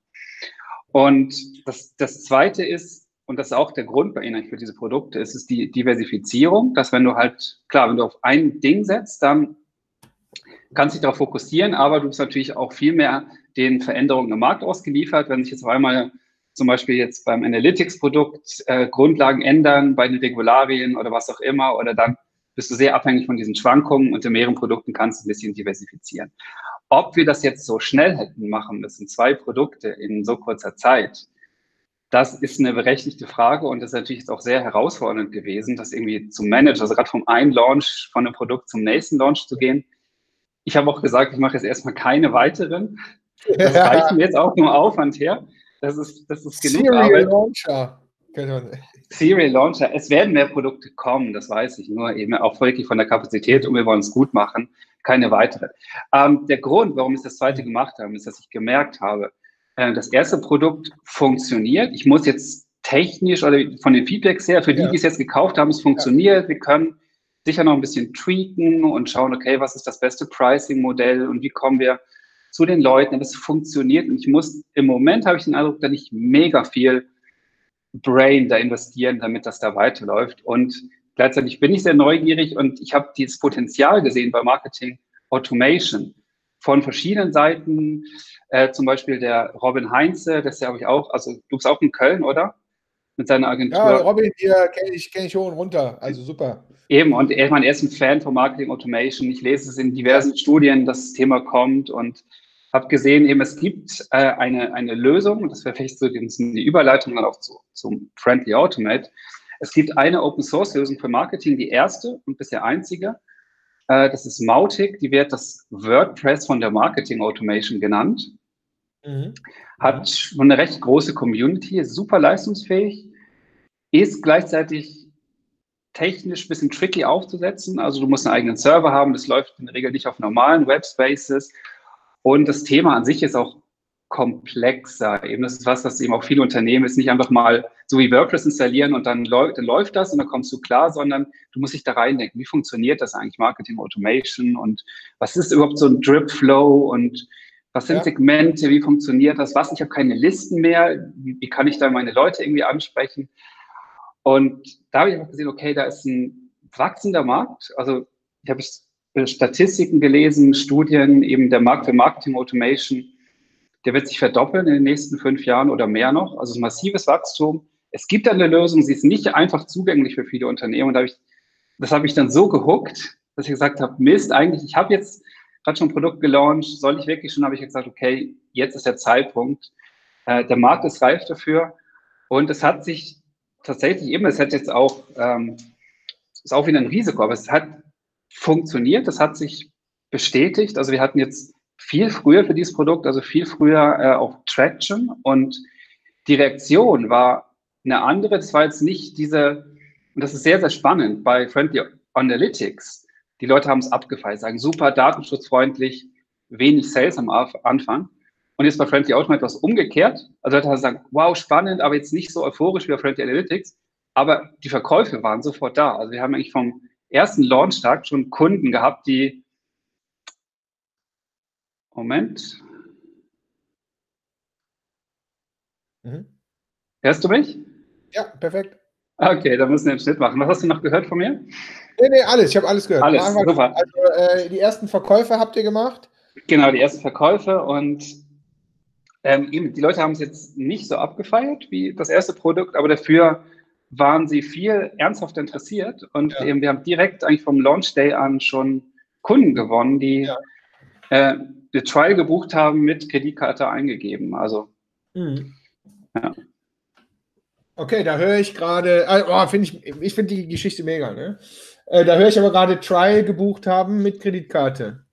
Und das, das Zweite ist, und das ist auch der Grund bei ihnen für diese Produkte, ist es die Diversifizierung, dass wenn du halt, klar, wenn du auf ein Ding setzt, dann kannst du dich darauf fokussieren, aber du bist natürlich auch viel mehr den Veränderungen im Markt ausgeliefert, wenn sich jetzt auf einmal zum Beispiel jetzt beim Analytics-Produkt äh, Grundlagen ändern bei den Regularien oder was auch immer, oder dann bist du sehr abhängig von diesen Schwankungen und in mehreren Produkten kannst du ein bisschen diversifizieren. Ob wir das jetzt so schnell hätten machen müssen, zwei Produkte in so kurzer Zeit, das ist eine berechtigte Frage und das ist natürlich jetzt auch sehr herausfordernd gewesen, das irgendwie zu managen, also gerade vom einen Launch von einem Produkt zum nächsten Launch zu gehen. Ich habe auch gesagt, ich mache jetzt erstmal keine weiteren. Das ja. reicht mir jetzt auch nur Aufwand her. Das ist, das ist genug Serial Arbeit. Launcher. Serial Launcher. Es werden mehr Produkte kommen, das weiß ich. Nur eben auch wirklich von der Kapazität und wir wollen es gut machen. Keine weitere. Ähm, der Grund, warum ich das zweite gemacht habe, ist, dass ich gemerkt habe, äh, das erste Produkt funktioniert. Ich muss jetzt technisch oder von den Feedbacks her, für die, ja. die es jetzt gekauft haben, es funktioniert. Ja. Wir können sicher noch ein bisschen tweaken und schauen, okay, was ist das beste Pricing-Modell und wie kommen wir zu den Leuten, das funktioniert. Und ich muss, im Moment habe ich den Eindruck, da nicht mega viel Brain da investieren, damit das da weiterläuft. Und gleichzeitig bin ich sehr neugierig und ich habe dieses Potenzial gesehen bei Marketing Automation von verschiedenen Seiten. Äh, zum Beispiel der Robin Heinze, das habe ich auch, also du bist auch in Köln, oder? Mit seiner Agentur. Ja, Robin, hier kenne ich, kenn ich hoch und runter, also super. Eben, und er, er ist ein Fan von Marketing Automation. Ich lese es in diversen ja. Studien, dass das Thema kommt und habe gesehen, eben es gibt äh, eine, eine Lösung, und das wäre vielleicht so die, die Überleitung dann auch zu, zum Friendly Automate. Es gibt eine Open-Source-Lösung für Marketing, die erste und bisher einzige. Äh, das ist Mautic, die wird das WordPress von der Marketing Automation genannt. Mhm. Hat schon eine recht große Community, ist super leistungsfähig, ist gleichzeitig technisch ein bisschen tricky aufzusetzen. Also du musst einen eigenen Server haben, das läuft in der Regel nicht auf normalen Webspaces. Und das Thema an sich ist auch komplexer. Eben das ist was, was eben auch viele Unternehmen ist, nicht einfach mal so wie WordPress installieren und dann, läuft, dann läuft das und dann kommst du klar, sondern du musst dich da reindenken, wie funktioniert das eigentlich, Marketing Automation und was ist überhaupt so ein Drip Flow und was sind ja. Segmente, wie funktioniert das, was, ich habe keine Listen mehr, wie, wie kann ich da meine Leute irgendwie ansprechen? Und da habe ich einfach gesehen, okay, da ist ein wachsender Markt, also ich habe Statistiken gelesen, Studien, eben der Markt für Marketing Automation, der wird sich verdoppeln in den nächsten fünf Jahren oder mehr noch. Also massives Wachstum. Es gibt eine Lösung, sie ist nicht einfach zugänglich für viele Unternehmen. Und da hab ich, das habe ich dann so gehuckt, dass ich gesagt habe, Mist, eigentlich, ich habe jetzt gerade schon ein Produkt gelauncht, soll ich wirklich schon, habe ich gesagt, okay, jetzt ist der Zeitpunkt. Äh, der Markt ist reif dafür und es hat sich tatsächlich eben, es hat jetzt auch, ähm, ist auch wieder ein Risiko, aber es hat funktioniert, es hat sich bestätigt. Also wir hatten jetzt viel früher für dieses Produkt, also viel früher äh, auch Traction und die Reaktion war eine andere. Das war jetzt nicht diese, und das ist sehr, sehr spannend bei Friendly Analytics. Die Leute haben es abgefeiert, sagen super, datenschutzfreundlich, wenig Sales am Anfang. Und jetzt bei Friendly Automate etwas umgekehrt. Also Leute haben gesagt, wow, spannend, aber jetzt nicht so euphorisch wie bei Friendly Analytics. Aber die Verkäufe waren sofort da. Also wir haben eigentlich vom ersten Launchtag schon Kunden gehabt, die, Moment. Mhm. Hörst du mich? Ja, perfekt. Okay, da müssen wir einen Schnitt machen. Was hast du noch gehört von mir? Nee, nee, alles. Ich habe alles gehört. Alles, super. Also äh, die ersten Verkäufe habt ihr gemacht? Genau, die ersten Verkäufe und ähm, eben, die Leute haben es jetzt nicht so abgefeiert wie das erste Produkt, aber dafür waren sie viel ernsthaft interessiert und ja. eben, wir haben direkt eigentlich vom Launch Day an schon Kunden gewonnen, die ja. äh, die Trial gebucht haben, mit Kreditkarte eingegeben. Also, mhm. ja. Okay, da höre ich gerade, oh, finde ich, ich finde die Geschichte mega, ne? Äh, da höre ich aber gerade Trial gebucht haben mit Kreditkarte.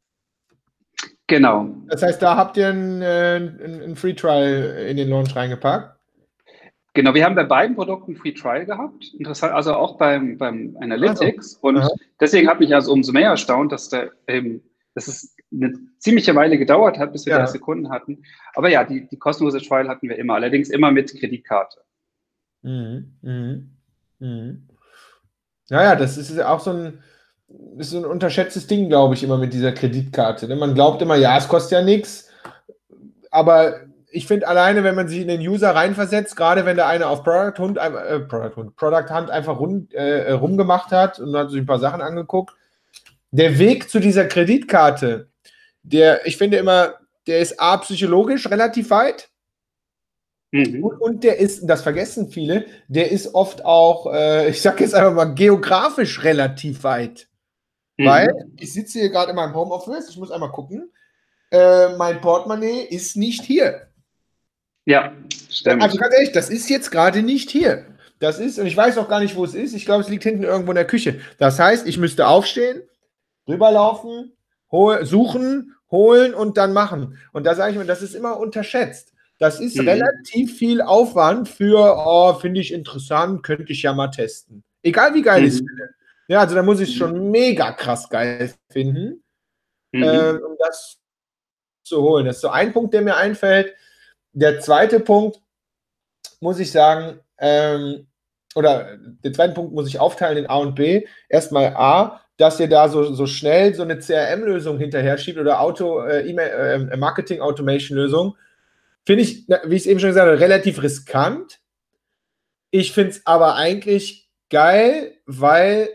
Genau. Das heißt, da habt ihr einen, einen, einen Free Trial in den Launch reingepackt? Genau, wir haben bei beiden Produkten Free Trial gehabt. Interessant, also auch beim, beim Analytics. Also, und aha. deswegen hat mich also umso mehr erstaunt, dass da eben, dass es eine ziemliche Weile gedauert hat, bis wir ja. die ersten Kunden hatten. Aber ja, die, die kostenlose Trial hatten wir immer, allerdings immer mit Kreditkarte. Mhm. Mhm. Mhm. Naja, das ist auch so ein, ist so ein unterschätztes Ding, glaube ich, immer mit dieser Kreditkarte. Man glaubt immer, ja, es kostet ja nichts, aber ich finde alleine, wenn man sich in den User reinversetzt, gerade wenn der eine auf Product Hunt, äh, Product Hunt, Product Hunt einfach rum, äh, rumgemacht hat und hat sich ein paar Sachen angeguckt, der Weg zu dieser Kreditkarte, der, ich finde immer, der ist A, psychologisch relativ weit. Mhm. Und, und der ist, das vergessen viele, der ist oft auch, äh, ich sage jetzt einfach mal, geografisch relativ weit. Mhm. Weil ich sitze hier gerade in meinem Homeoffice, ich muss einmal gucken, äh, mein Portemonnaie ist nicht hier. Ja, stimmt. Also ganz ehrlich, das ist jetzt gerade nicht hier. Das ist, und ich weiß auch gar nicht, wo es ist, ich glaube, es liegt hinten irgendwo in der Küche. Das heißt, ich müsste aufstehen, rüberlaufen, hol, suchen, holen und dann machen. Und da sage ich mir, das ist immer unterschätzt. Das ist mhm. relativ viel Aufwand für, oh, finde ich interessant, könnte ich ja mal testen. Egal wie geil mhm. ich es finde. Ja, also da muss ich es schon mega krass geil finden, mhm. äh, um das zu holen. Das ist so ein Punkt, der mir einfällt. Der zweite Punkt, muss ich sagen, ähm, oder den zweiten Punkt muss ich aufteilen in A und B. Erstmal A, dass ihr da so, so schnell so eine C R M-Lösung hinterher schiebt oder Auto, äh, E-Mail, äh, Marketing-Automation-Lösung. Finde ich, wie ich es eben schon gesagt habe, relativ riskant. Ich finde es aber eigentlich geil, weil,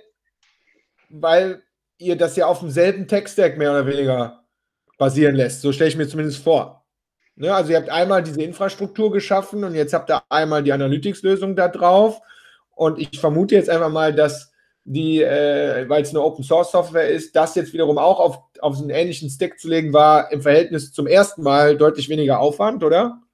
weil ihr das ja auf demselben Tech-Stack mehr oder weniger basieren lässt. So stelle ich mir zumindest vor. Ne, also ihr habt einmal diese Infrastruktur geschaffen und jetzt habt ihr einmal die Analytics-Lösung da drauf. Und ich vermute jetzt einfach mal, dass die, äh, weil es eine Open-Source-Software ist, das jetzt wiederum auch auf, auf so einen ähnlichen Stack zu legen, war im Verhältnis zum ersten Mal deutlich weniger Aufwand, oder?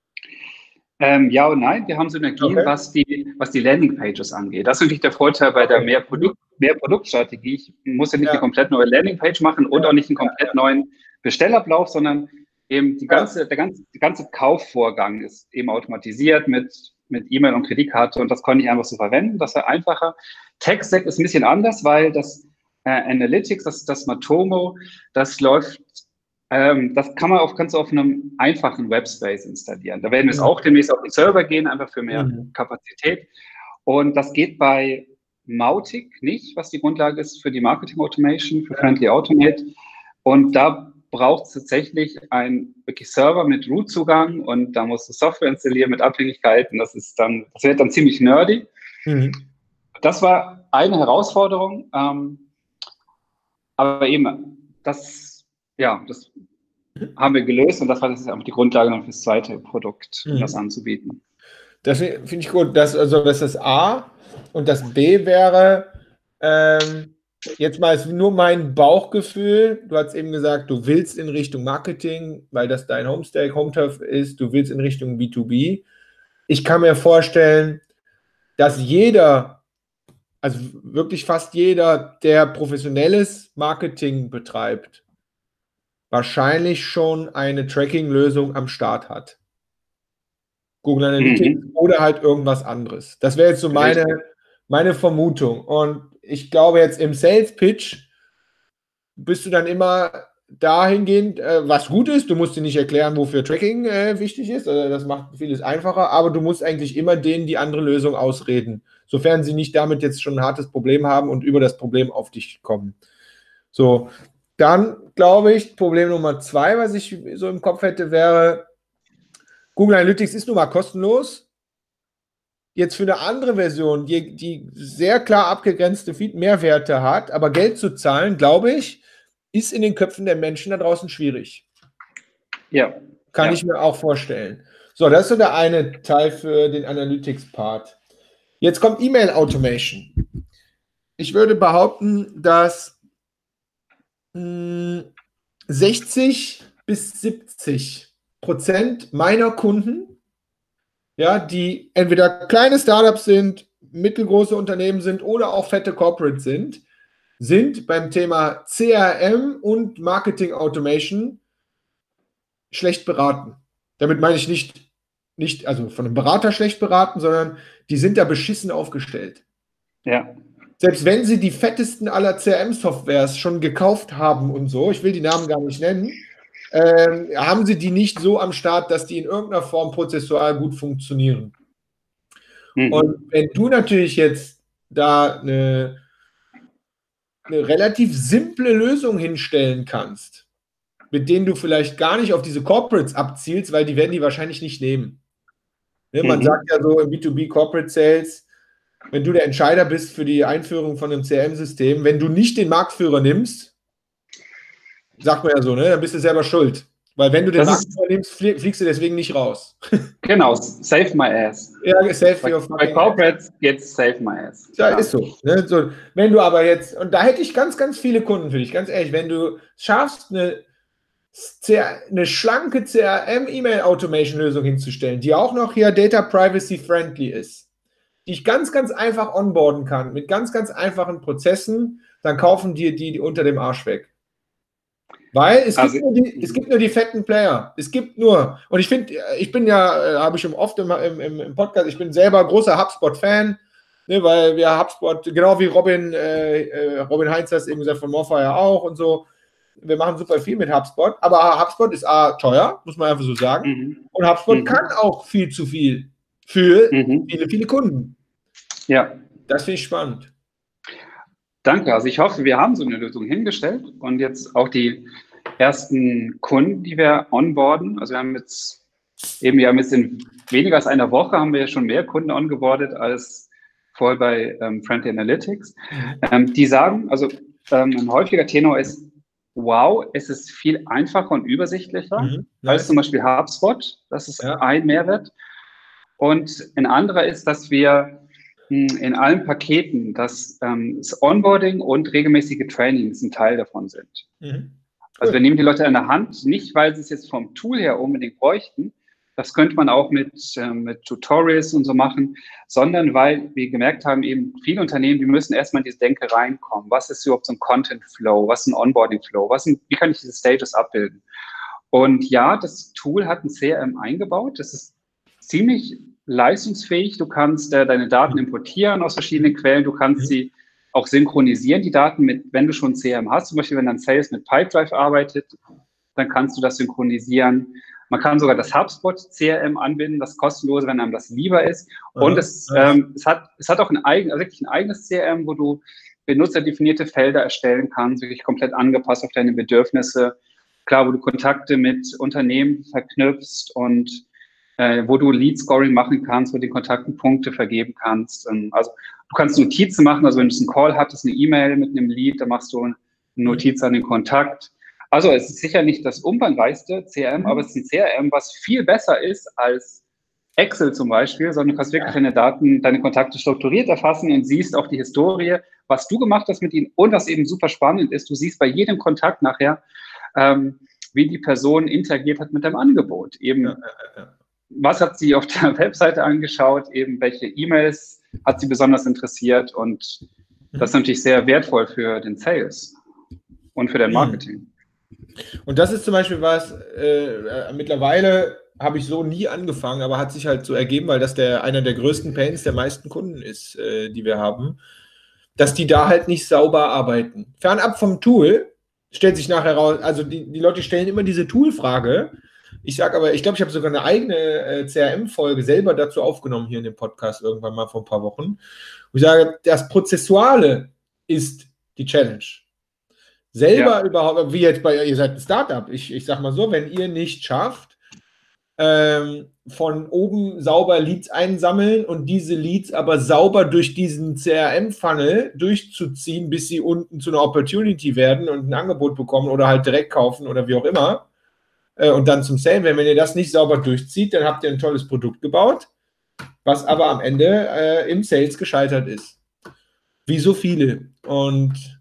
Ähm, ja und nein, wir haben Synergien, okay. was die, was die Landingpages angeht. Das ist natürlich der Vorteil bei der mehr, Produkt, mehr Produktstrategie. Ich muss ja nicht ja. eine komplett neue Landingpage machen und ja. auch nicht einen komplett ja. neuen Bestellablauf, sondern eben die ganze, ja. der ganze, der ganze Kaufvorgang ist eben automatisiert mit, mit E-Mail und Kreditkarte und das konnte ich einfach so verwenden. Das war einfacher. Tech-Stack ist ein bisschen anders, weil das äh, Analytics, das, das Matomo, das läuft, ähm, das kann man auf, kannst du auf einem einfachen Webspace installieren. Da werden wir jetzt mhm. auch demnächst auf den Server gehen, einfach für mehr mhm. Kapazität. Und das geht bei Mautic nicht, was die Grundlage ist für die Marketing Automation, für ja. Friendly Automate. Und da braucht es tatsächlich einen wirklich Server mit Root-Zugang und da musst du Software installieren mit Abhängigkeiten. Das ist dann, das wird dann ziemlich nerdy. Mhm. Das war eine Herausforderung, ähm, aber eben, das, ja, das haben wir gelöst und das war jetzt einfach die Grundlage noch fürs zweite Produkt, um mhm. das anzubieten. Das finde ich gut. Das, also das ist A und das B wäre, ähm, jetzt mal ist nur mein Bauchgefühl. Du hast eben gesagt, du willst in Richtung Marketing, weil das dein Homestake, Hometurf ist. Du willst in Richtung B zwei B. Ich kann mir vorstellen, dass jeder, also wirklich fast jeder, der professionelles Marketing betreibt, wahrscheinlich schon eine Tracking-Lösung am Start hat. Google Analytics mhm. oder halt irgendwas anderes. Das wäre jetzt so meine, meine Vermutung. Und ich glaube, jetzt im Sales-Pitch bist du dann immer dahingehend, äh, was gut ist. Du musst dir nicht erklären, wofür Tracking äh, wichtig ist. Also das macht vieles einfacher. Aber du musst eigentlich immer denen die andere Lösung ausreden, sofern sie nicht damit jetzt schon ein hartes Problem haben und über das Problem auf dich kommen. So, dann glaube ich, Problem Nummer zwei, was ich so im Kopf hätte, wäre, Google Analytics ist nun mal kostenlos. Jetzt für eine andere Version, die, die sehr klar abgegrenzte Mehrwerte hat, aber Geld zu zahlen, glaube ich, ist in den Köpfen der Menschen da draußen schwierig. Ja. Kann ja. ich mir auch vorstellen. So, das ist so der eine Teil für den Analytics-Part. Jetzt kommt E-Mail-Automation. Ich würde behaupten, dass mh, sechzig bis siebzig Prozent meiner Kunden, ja, die entweder kleine Startups sind, mittelgroße Unternehmen sind oder auch fette Corporates sind, sind beim Thema C R M und Marketing Automation schlecht beraten. Damit meine ich nicht, nicht, also von einem Berater schlecht beraten, sondern die sind da beschissen aufgestellt. Ja. Selbst wenn sie die fettesten aller C R M-Softwares schon gekauft haben und so, ich will die Namen gar nicht nennen, ähm, haben sie die nicht so am Start, dass die in irgendeiner Form prozessual gut funktionieren. Mhm. Und wenn du natürlich jetzt da eine, eine relativ simple Lösung hinstellen kannst, mit denen du vielleicht gar nicht auf diese Corporates abzielst, weil die werden die wahrscheinlich nicht nehmen. Ne, man mhm. sagt ja so im B zwei B Corporate Sales, wenn du der Entscheider bist für die Einführung von einem C R M-System, wenn du nicht den Marktführer nimmst, sagt man ja so, ne, dann bist du selber schuld. Weil wenn du den das Marktführer nimmst, flie fliegst du deswegen nicht raus. Genau, save my ass. Ja, save your fucking Bei Corporates geht's save my ass. Ja, ja. Ist so, ne? So. Wenn du aber jetzt, und da hätte ich ganz, ganz viele Kunden für dich, ganz ehrlich, wenn du schaffst, eine, eine schlanke C R M-E-Mail-Automation-Lösung hinzustellen, die auch noch hier Data Privacy Friendly ist, die ich ganz, ganz einfach onboarden kann, mit ganz, ganz einfachen Prozessen, dann kaufen dir die, die unter dem Arsch weg. Weil es, also, gibt nur die, es gibt nur die fetten Player. Es gibt nur, und ich finde, ich bin ja, habe ich schon oft im, im, im Podcast, ich bin selber großer HubSpot-Fan, ne, weil wir HubSpot, genau wie Robin, äh, Robin Heinz das eben gesagt, von Morfire auch und so, wir machen super viel mit HubSpot, aber HubSpot ist A, teuer, muss man einfach so sagen, mhm. und HubSpot mhm. kann auch viel zu viel für mhm. viele, viele Kunden. Ja. Das finde ich spannend. Danke, also ich hoffe, wir haben so eine Lösung hingestellt und jetzt auch die ersten Kunden, die wir onboarden, also wir haben jetzt eben, wir haben jetzt in weniger als einer Woche haben wir schon mehr Kunden ongeboardet als vorher bei ähm, Friendly Analytics. Ähm, die sagen, also ähm, ein häufiger Tenor ist, wow, es ist viel einfacher und übersichtlicher mhm, nice. als zum Beispiel HubSpot, das ist ja. ein Mehrwert. Und ein anderer ist, dass wir in allen Paketen, dass ähm, das Onboarding und regelmäßige Trainings ein Teil davon sind. Mhm. Cool. Also wir nehmen die Leute an der Hand, nicht weil sie es jetzt vom Tool her unbedingt bräuchten, das könnte man auch mit, äh, mit Tutorials und so machen, sondern weil wir gemerkt haben, eben viele Unternehmen, die müssen erstmal in diese Denke reinkommen. Was ist überhaupt so ein Content Flow? Was ist ein Onboarding Flow? Was sind, wie kann ich diese Stages abbilden? Und ja, das Tool hat ein C R M eingebaut. Das ist ziemlich leistungsfähig. Du kannst äh, deine Daten importieren aus verschiedenen Quellen. Du kannst mhm. sie auch synchronisieren, die Daten mit, wenn du schon C R M hast. Zum Beispiel, wenn dann Sales mit Pipedrive arbeitet, dann kannst du das synchronisieren. Man kann sogar das HubSpot C R M anbinden, das kostenlose, wenn einem das lieber ist. Und ja, es, ja. ähm, es, hat, es hat auch ein, eigen, also wirklich ein eigenes C R M, wo du benutzerdefinierte Felder erstellen kannst, wirklich komplett angepasst auf deine Bedürfnisse. Klar, wo du Kontakte mit Unternehmen verknüpfst und Äh, wo du Lead-Scoring machen kannst, wo du den Kontakten Punkte vergeben kannst. Ähm, also du kannst Notizen machen, also wenn du einen Call hattest, eine E-Mail mit einem Lead, dann machst du eine Notiz an den Kontakt. Also es ist sicher nicht das umfangreichste C R M, aber es ist ein C R M, was viel besser ist als Excel zum Beispiel, sondern du kannst wirklich deine Daten, deine Kontakte strukturiert erfassen und siehst auch die Historie, was du gemacht hast mit ihnen. Und was eben super spannend ist, du siehst bei jedem Kontakt nachher, ähm, wie die Person interagiert hat mit deinem Angebot. Eben, ja, ja, ja. Was hat sie auf der Webseite angeschaut, eben welche E-Mails hat sie besonders interessiert, und das ist natürlich sehr wertvoll für den Sales und für dein Marketing. Und das ist zum Beispiel was, äh, mittlerweile habe ich so nie angefangen, aber hat sich halt so ergeben, weil das der einer der größten Pains der meisten Kunden ist, äh, die wir haben, dass die da halt nicht sauber arbeiten. Fernab vom Tool stellt sich nachher raus, also die, die Leute stellen immer diese Tool-Frage. Ich sage aber, ich glaube, ich habe sogar eine eigene äh, C R M-Folge selber dazu aufgenommen hier in dem Podcast irgendwann mal vor ein paar Wochen. Und ich sage, das Prozessuale ist die Challenge. Selber ja. überhaupt, wie jetzt bei, ihr seid ein Startup, ich, ich sag mal so, wenn ihr nicht schafft, ähm, von oben sauber Leads einsammeln und diese Leads aber sauber durch diesen C R M-Funnel durchzuziehen, bis sie unten zu einer Opportunity werden und ein Angebot bekommen oder halt direkt kaufen oder wie auch immer, äh, und dann zum Sale werden, wenn ihr das nicht sauber durchzieht, dann habt ihr ein tolles Produkt gebaut, was aber am Ende äh, im Sales gescheitert ist. Wie so viele. Und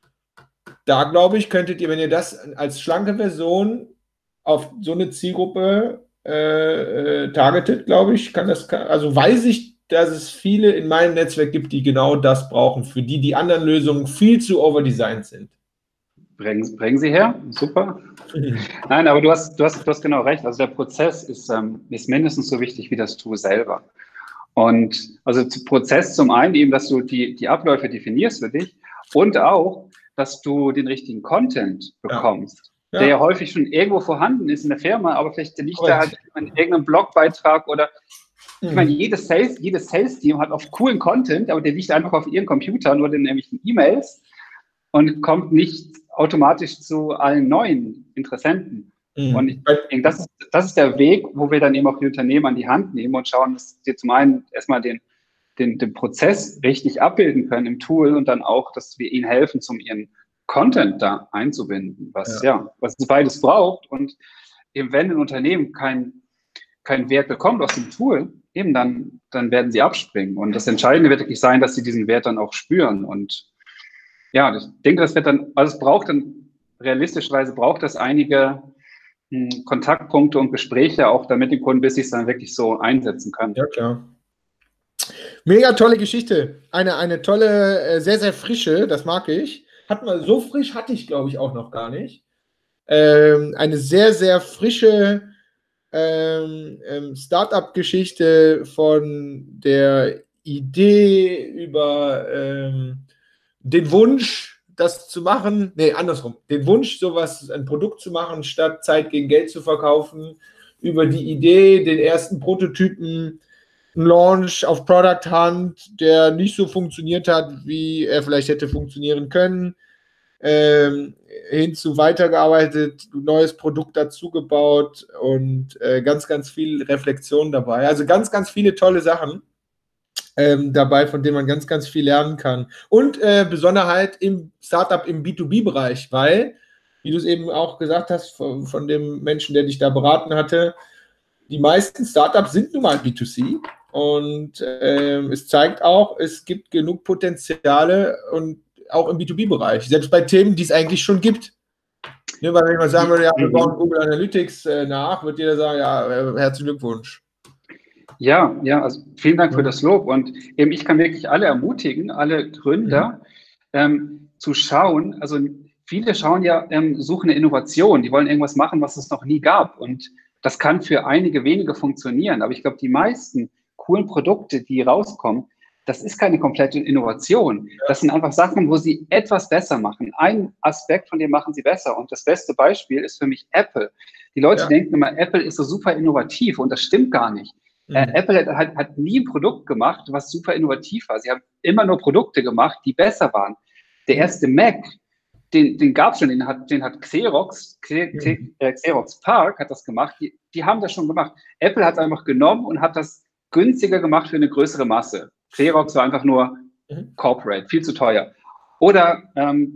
da, glaube ich, könntet ihr, wenn ihr das als schlanke Version auf so eine Zielgruppe äh, äh, targetet, glaube ich, kann das, kann, also weiß ich, dass es viele in meinem Netzwerk gibt, die genau das brauchen, für die die anderen Lösungen viel zu overdesigned sind. Bringen, bringen sie her, super. Nein, aber du hast, du, hast, du hast genau recht, also der Prozess ist, ähm, ist mindestens so wichtig wie das Tool selber. Und also zu Prozess zum einen eben, dass du die, die Abläufe definierst für dich und auch, dass du den richtigen Content bekommst, ja. der ja häufig schon irgendwo vorhanden ist in der Firma, aber vielleicht liegt da halt in irgendeinem Blogbeitrag oder, mhm. ich meine, jedes Sales, jedes Sales-Team hat oft coolen Content, aber der liegt einfach auf ihrem Computer, nur in irgendwelchen E-Mails und kommt nicht automatisch zu allen neuen Interessenten. Mhm. Und ich denke, das ist, das ist der Weg, wo wir dann eben auch die Unternehmen an die Hand nehmen und schauen, dass wir zum einen erstmal den Den, den Prozess richtig abbilden können im Tool und dann auch, dass wir ihnen helfen, zum ihren Content da einzubinden, was ja, ja was es beides braucht. Und eben wenn ein Unternehmen kein, kein Wert bekommt aus dem Tool, eben dann, dann werden sie abspringen. Und das Entscheidende wird wirklich sein, dass sie diesen Wert dann auch spüren. Und ja, ich denke, das wird dann, also es braucht dann, realistischerweise braucht das einige mh, Kontaktpunkte und Gespräche auch, damit die Kunden bis sie es dann wirklich so einsetzen können. Ja, klar. Mega tolle Geschichte. Eine, eine tolle, sehr, sehr frische, das mag ich. Hat man, so frisch hatte ich, glaube ich, auch noch gar nicht. Ähm, eine sehr, sehr frische ähm, ähm, Startup-Geschichte von der Idee über ähm, den Wunsch, das zu machen, nee, andersrum, den Wunsch, sowas, ein Produkt zu machen, statt Zeit gegen Geld zu verkaufen, über die Idee, den ersten Prototypen, ein Launch auf Product Hunt, der nicht so funktioniert hat, wie er vielleicht hätte funktionieren können, ähm, hin zu weitergearbeitet, neues Produkt dazugebaut und äh, ganz, ganz viel Reflexion dabei. Also ganz, ganz viele tolle Sachen ähm, dabei, von denen man ganz, ganz viel lernen kann. Und äh, Besonderheit im Startup im B zwei B-Bereich, weil, wie du es eben auch gesagt hast, von, von dem Menschen, der dich da beraten hatte, die meisten Startups sind nun mal B zwei C. Und äh, es zeigt auch, es gibt genug Potenziale und auch im B zwei B-Bereich, selbst bei Themen, die es eigentlich schon gibt. Ne, weil wenn ich mal sagen würde, ja, wir bauen Google Analytics äh, nach, wird jeder sagen, ja, äh, herzlichen Glückwunsch. Ja, ja, also vielen Dank für das Lob. Und eben ich kann wirklich alle ermutigen, alle Gründer, mhm. ähm, zu schauen, also viele schauen ja, ähm, suchen eine Innovation, die wollen irgendwas machen, was es noch nie gab. Und das kann für einige wenige funktionieren, aber ich glaube, die meisten coolen Produkte, die rauskommen, das ist keine komplette Innovation. Ja. Das sind einfach Sachen, wo sie etwas besser machen. Ein Aspekt von dem machen sie besser. Und das beste Beispiel ist für mich Apple. Die Leute ja. denken immer, Apple ist so super innovativ und das stimmt gar nicht. Mhm. Äh, Apple hat, hat nie ein Produkt gemacht, was super innovativ war. Sie haben immer nur Produkte gemacht, die besser waren. Der erste Mac, den, den gab es schon, den hat, den hat Xerox, Xe, Xe, äh, Xerox Park hat das gemacht. Die, die haben das schon gemacht. Apple hat es einfach genommen und hat das günstiger gemacht für eine größere Masse. Xerox war einfach nur Corporate, viel zu teuer. Oder ähm,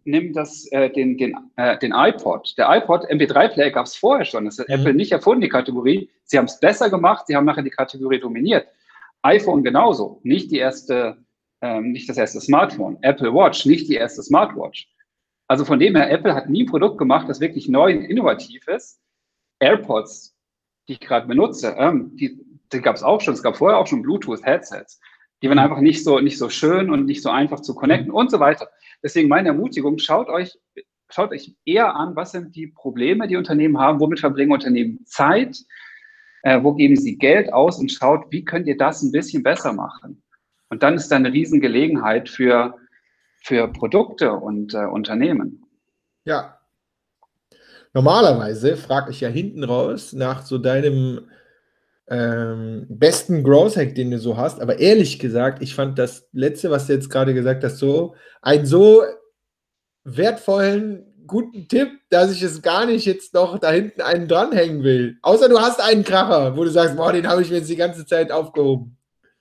nimm das, äh, den, den, äh, den iPod. Der iPod, M P drei Player gab es vorher schon. Das hat Mhm. Apple nicht erfunden, die Kategorie. Sie haben es besser gemacht, sie haben nachher die Kategorie dominiert. iPhone genauso, nicht die erste, ähm, nicht das erste Smartphone. Apple Watch, nicht die erste Smartwatch. Also von dem her, Apple hat nie ein Produkt gemacht, das wirklich neu und innovativ ist. AirPods, die ich gerade benutze, ähm, die, die gab es auch schon. Es gab vorher auch schon Bluetooth-Headsets. Die waren einfach nicht so, nicht so schön und nicht so einfach zu connecten und so weiter. Deswegen meine Ermutigung, schaut euch, schaut euch eher an, was sind die Probleme, die Unternehmen haben, womit verbringen Unternehmen Zeit, äh, wo geben sie Geld aus und schaut, wie könnt ihr das ein bisschen besser machen. Und dann ist da eine Riesengelegenheit für, für Produkte und äh, Unternehmen. Ja. Normalerweise frage ich ja hinten raus nach so deinem ähm, besten Growth Hack, den du so hast, aber ehrlich gesagt, ich fand das letzte, was du jetzt gerade gesagt hast, so einen so wertvollen, guten Tipp, dass ich es gar nicht jetzt noch da hinten einen dranhängen will. Außer du hast einen Kracher, wo du sagst, boah, den habe ich mir jetzt die ganze Zeit aufgehoben.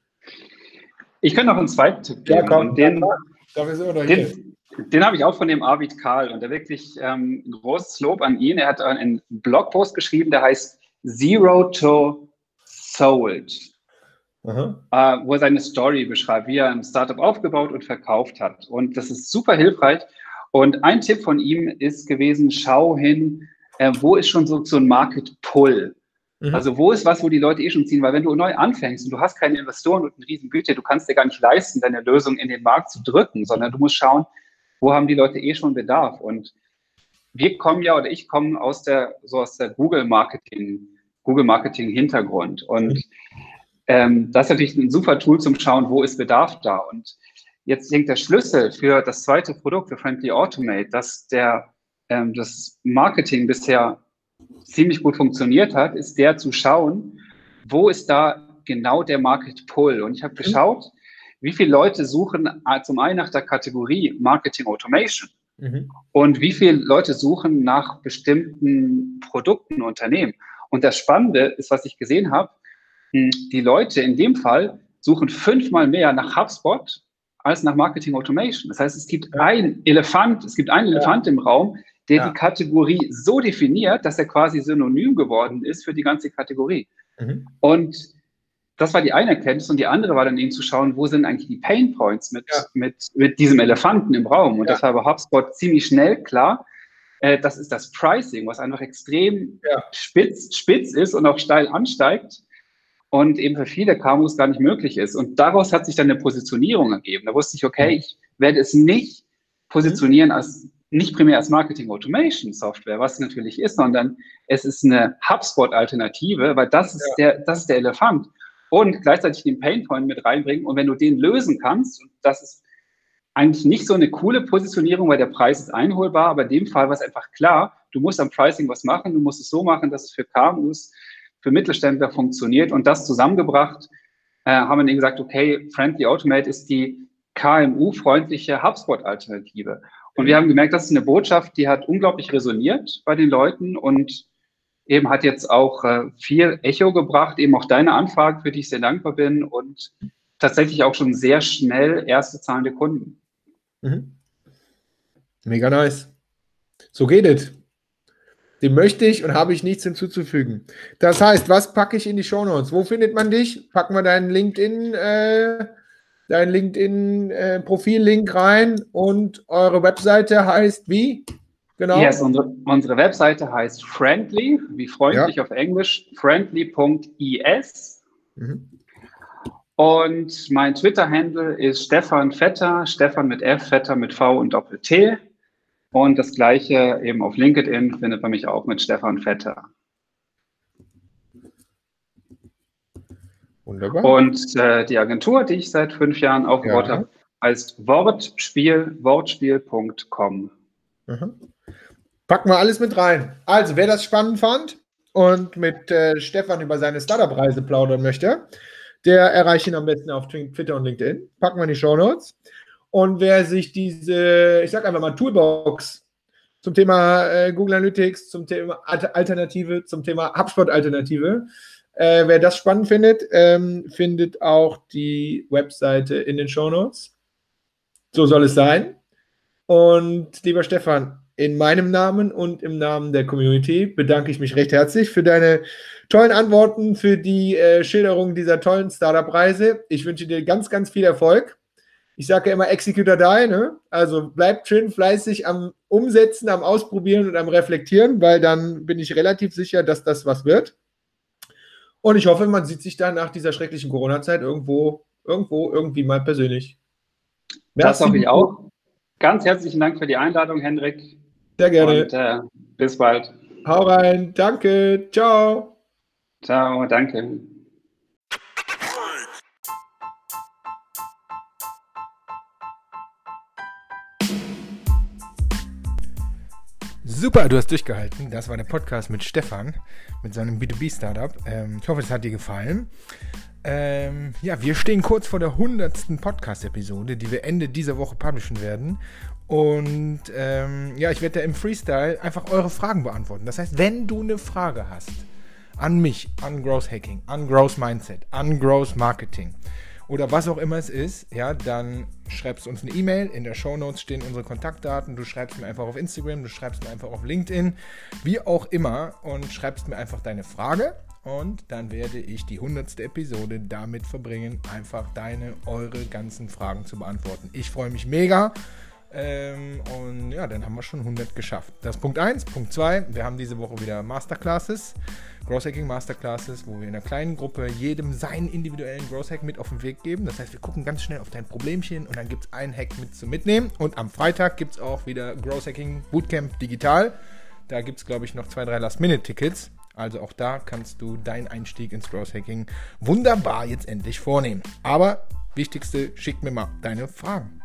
Ich kann noch einen zweiten Tipp geben. Ja, komm, und den, dafür sind wir doch hier. den, den habe ich auch von dem Arvid Kahl und der wirklich ähm, großes Lob an ihn. Er hat einen Blogpost geschrieben, der heißt Zero to Sold, äh, wo er seine Story beschreibt, wie er ein Startup aufgebaut und verkauft hat. Und das ist super hilfreich. Und ein Tipp von ihm ist gewesen, schau hin, äh, wo ist schon so, so ein Market Pull? Mhm. Also wo ist was, wo die Leute eh schon ziehen? Weil wenn du neu anfängst und du hast keine Investoren und ein riesen Budget, du kannst dir gar nicht leisten, deine Lösung in den Markt zu drücken, sondern du musst schauen, wo haben die Leute eh schon Bedarf? Und wir kommen ja, oder ich komme aus der, so aus der Google-Marketing, Google-Marketing-Hintergrund. Und mhm. ähm, das ist natürlich ein super Tool zum Schauen, wo ist Bedarf da? Und jetzt denkt der Schlüssel für das zweite Produkt, für Friendly Automate, dass der, ähm, das Marketing bisher ziemlich gut funktioniert hat, ist der zu schauen, wo ist da genau der Market Pull? Und ich habe geschaut, wie viele Leute suchen zum einen nach der Kategorie Marketing Automation mhm. und wie viele Leute suchen nach bestimmten Produkten, Unternehmen. Und das Spannende ist, was ich gesehen habe, die Leute in dem Fall suchen fünfmal mehr nach HubSpot als nach Marketing Automation. Das heißt, es gibt ja. einen Elefant, es gibt einen Elefant ja. im Raum, der ja. die Kategorie so definiert, dass er quasi synonym geworden ist für die ganze Kategorie. Mhm. Und das war die eine Erkenntnis. Und die andere war dann eben zu schauen, wo sind eigentlich die Pain Points mit, ja. mit, mit diesem Elefanten im Raum. Und ja. das war bei HubSpot ziemlich schnell klar. Äh, das ist das Pricing, was einfach extrem ja. spitz, spitz ist und auch steil ansteigt. Und eben für viele K M Us gar nicht möglich ist. Und daraus hat sich dann eine Positionierung ergeben. Da wusste ich, okay, ich werde es nicht positionieren als, nicht primär als Marketing Automation Software, was es natürlich ist, sondern es ist eine HubSpot-Alternative, weil das ist, ja. der, das ist der Elefant. Und gleichzeitig den Painpoint mit reinbringen. Und wenn du den lösen kannst, und das ist eigentlich nicht so eine coole Positionierung, weil der Preis ist einholbar, aber in dem Fall war es einfach klar, du musst am Pricing was machen, du musst es so machen, dass es für K M Us, für Mittelständler funktioniert. Und das zusammengebracht, äh, haben wir denen gesagt, okay, Friendly Automate ist die K M U-freundliche HubSpot-Alternative. Und wir haben gemerkt, das ist eine Botschaft, die hat unglaublich resoniert bei den Leuten und eben hat jetzt auch äh, viel Echo gebracht, eben auch deine Anfrage, für die ich sehr dankbar bin und tatsächlich auch schon sehr schnell erste zahlende Kunden. Mhm. Mega nice. So geht es. Dem möchte ich und habe ich nichts hinzuzufügen. Das heißt, was packe ich in die Shownotes? Wo findet man dich? Packen wir deinen LinkedIn, äh, deinen LinkedIn-Profil-Link äh, rein und eure Webseite heißt wie? Genau. Yes, unsere, unsere Webseite heißt Friendly, wie freundlich ja. auf Englisch, friendly punkt is. Mhm. Und mein Twitter-Handle ist Stefan Vetter, Stefan mit F, Vetter mit V und Doppel-T. Und das Gleiche eben auf LinkedIn findet man mich auch mit Stefan Vetter. Wunderbar. Und äh, die Agentur, die ich seit fünf Jahren aufgebaut ja. habe, heißt Wortspiel, wortspiel punkt com. Mhm. Packen wir alles mit rein. Also, wer das spannend fand und mit äh, Stefan über seine Startup-Reise plaudern möchte, der erreicht ihn am besten auf Twitter und LinkedIn. Packen wir in die Shownotes. Und wer sich diese, ich sag einfach mal, Toolbox zum Thema äh, Google Analytics, zum Thema Alternative, zum Thema HubSpot-Alternative, äh, wer das spannend findet, ähm, findet auch die Webseite in den Shownotes. So soll es sein. Und lieber Stefan, in meinem Namen und im Namen der Community bedanke ich mich recht herzlich für deine tollen Antworten, für die äh, Schilderung dieser tollen Startup-Reise. Ich wünsche dir ganz, ganz viel Erfolg. Ich sage ja immer Execute or Die, ne? Also bleibt schön fleißig am Umsetzen, am Ausprobieren und am Reflektieren, weil dann bin ich relativ sicher, dass das was wird. Und ich hoffe, man sieht sich dann nach dieser schrecklichen Corona-Zeit irgendwo, irgendwo, irgendwie mal persönlich. Das hoffe ich auch. Ganz herzlichen Dank für die Einladung, Henrik. Sehr gerne. Und äh, bis bald. Hau rein. Danke. Ciao. Ciao, danke. Super, du hast durchgehalten. Das war der Podcast mit Stefan, mit seinem B zwei B-Startup. Ähm, ich hoffe, es hat dir gefallen. Ähm, ja, wir stehen kurz vor der hundertsten Podcast-Episode, die wir Ende dieser Woche publishen werden. Und ähm, ja, ich werde da im Freestyle einfach eure Fragen beantworten. Das heißt, wenn du eine Frage hast an mich, an Growth Hacking, an Growth Mindset, an Growth Marketing oder was auch immer es ist, ja, dann schreibst du uns eine E-Mail. In der Shownotes stehen unsere Kontaktdaten. Du schreibst mir einfach auf Instagram, du schreibst mir einfach auf LinkedIn, wie auch immer, und schreibst mir einfach deine Frage. Und dann werde ich die hundertste Episode damit verbringen, einfach deine, eure ganzen Fragen zu beantworten. Ich freue mich mega. Ähm, und ja, dann haben wir schon hundert geschafft. Das ist Punkt eins. Punkt zwei, wir haben diese Woche wieder Masterclasses, Growth Hacking Masterclasses, wo wir in einer kleinen Gruppe jedem seinen individuellen Growth Hack mit auf den Weg geben. Das heißt, wir gucken ganz schnell auf dein Problemchen und dann gibt es einen Hack mit zum Mitnehmen. Und am Freitag gibt es auch wieder Growth Hacking Bootcamp digital. Da gibt es, glaube ich, noch zwei, drei Last-Minute-Tickets. Also auch da kannst du deinen Einstieg ins Growth Hacking wunderbar jetzt endlich vornehmen. Aber wichtigste, schick mir mal deine Fragen.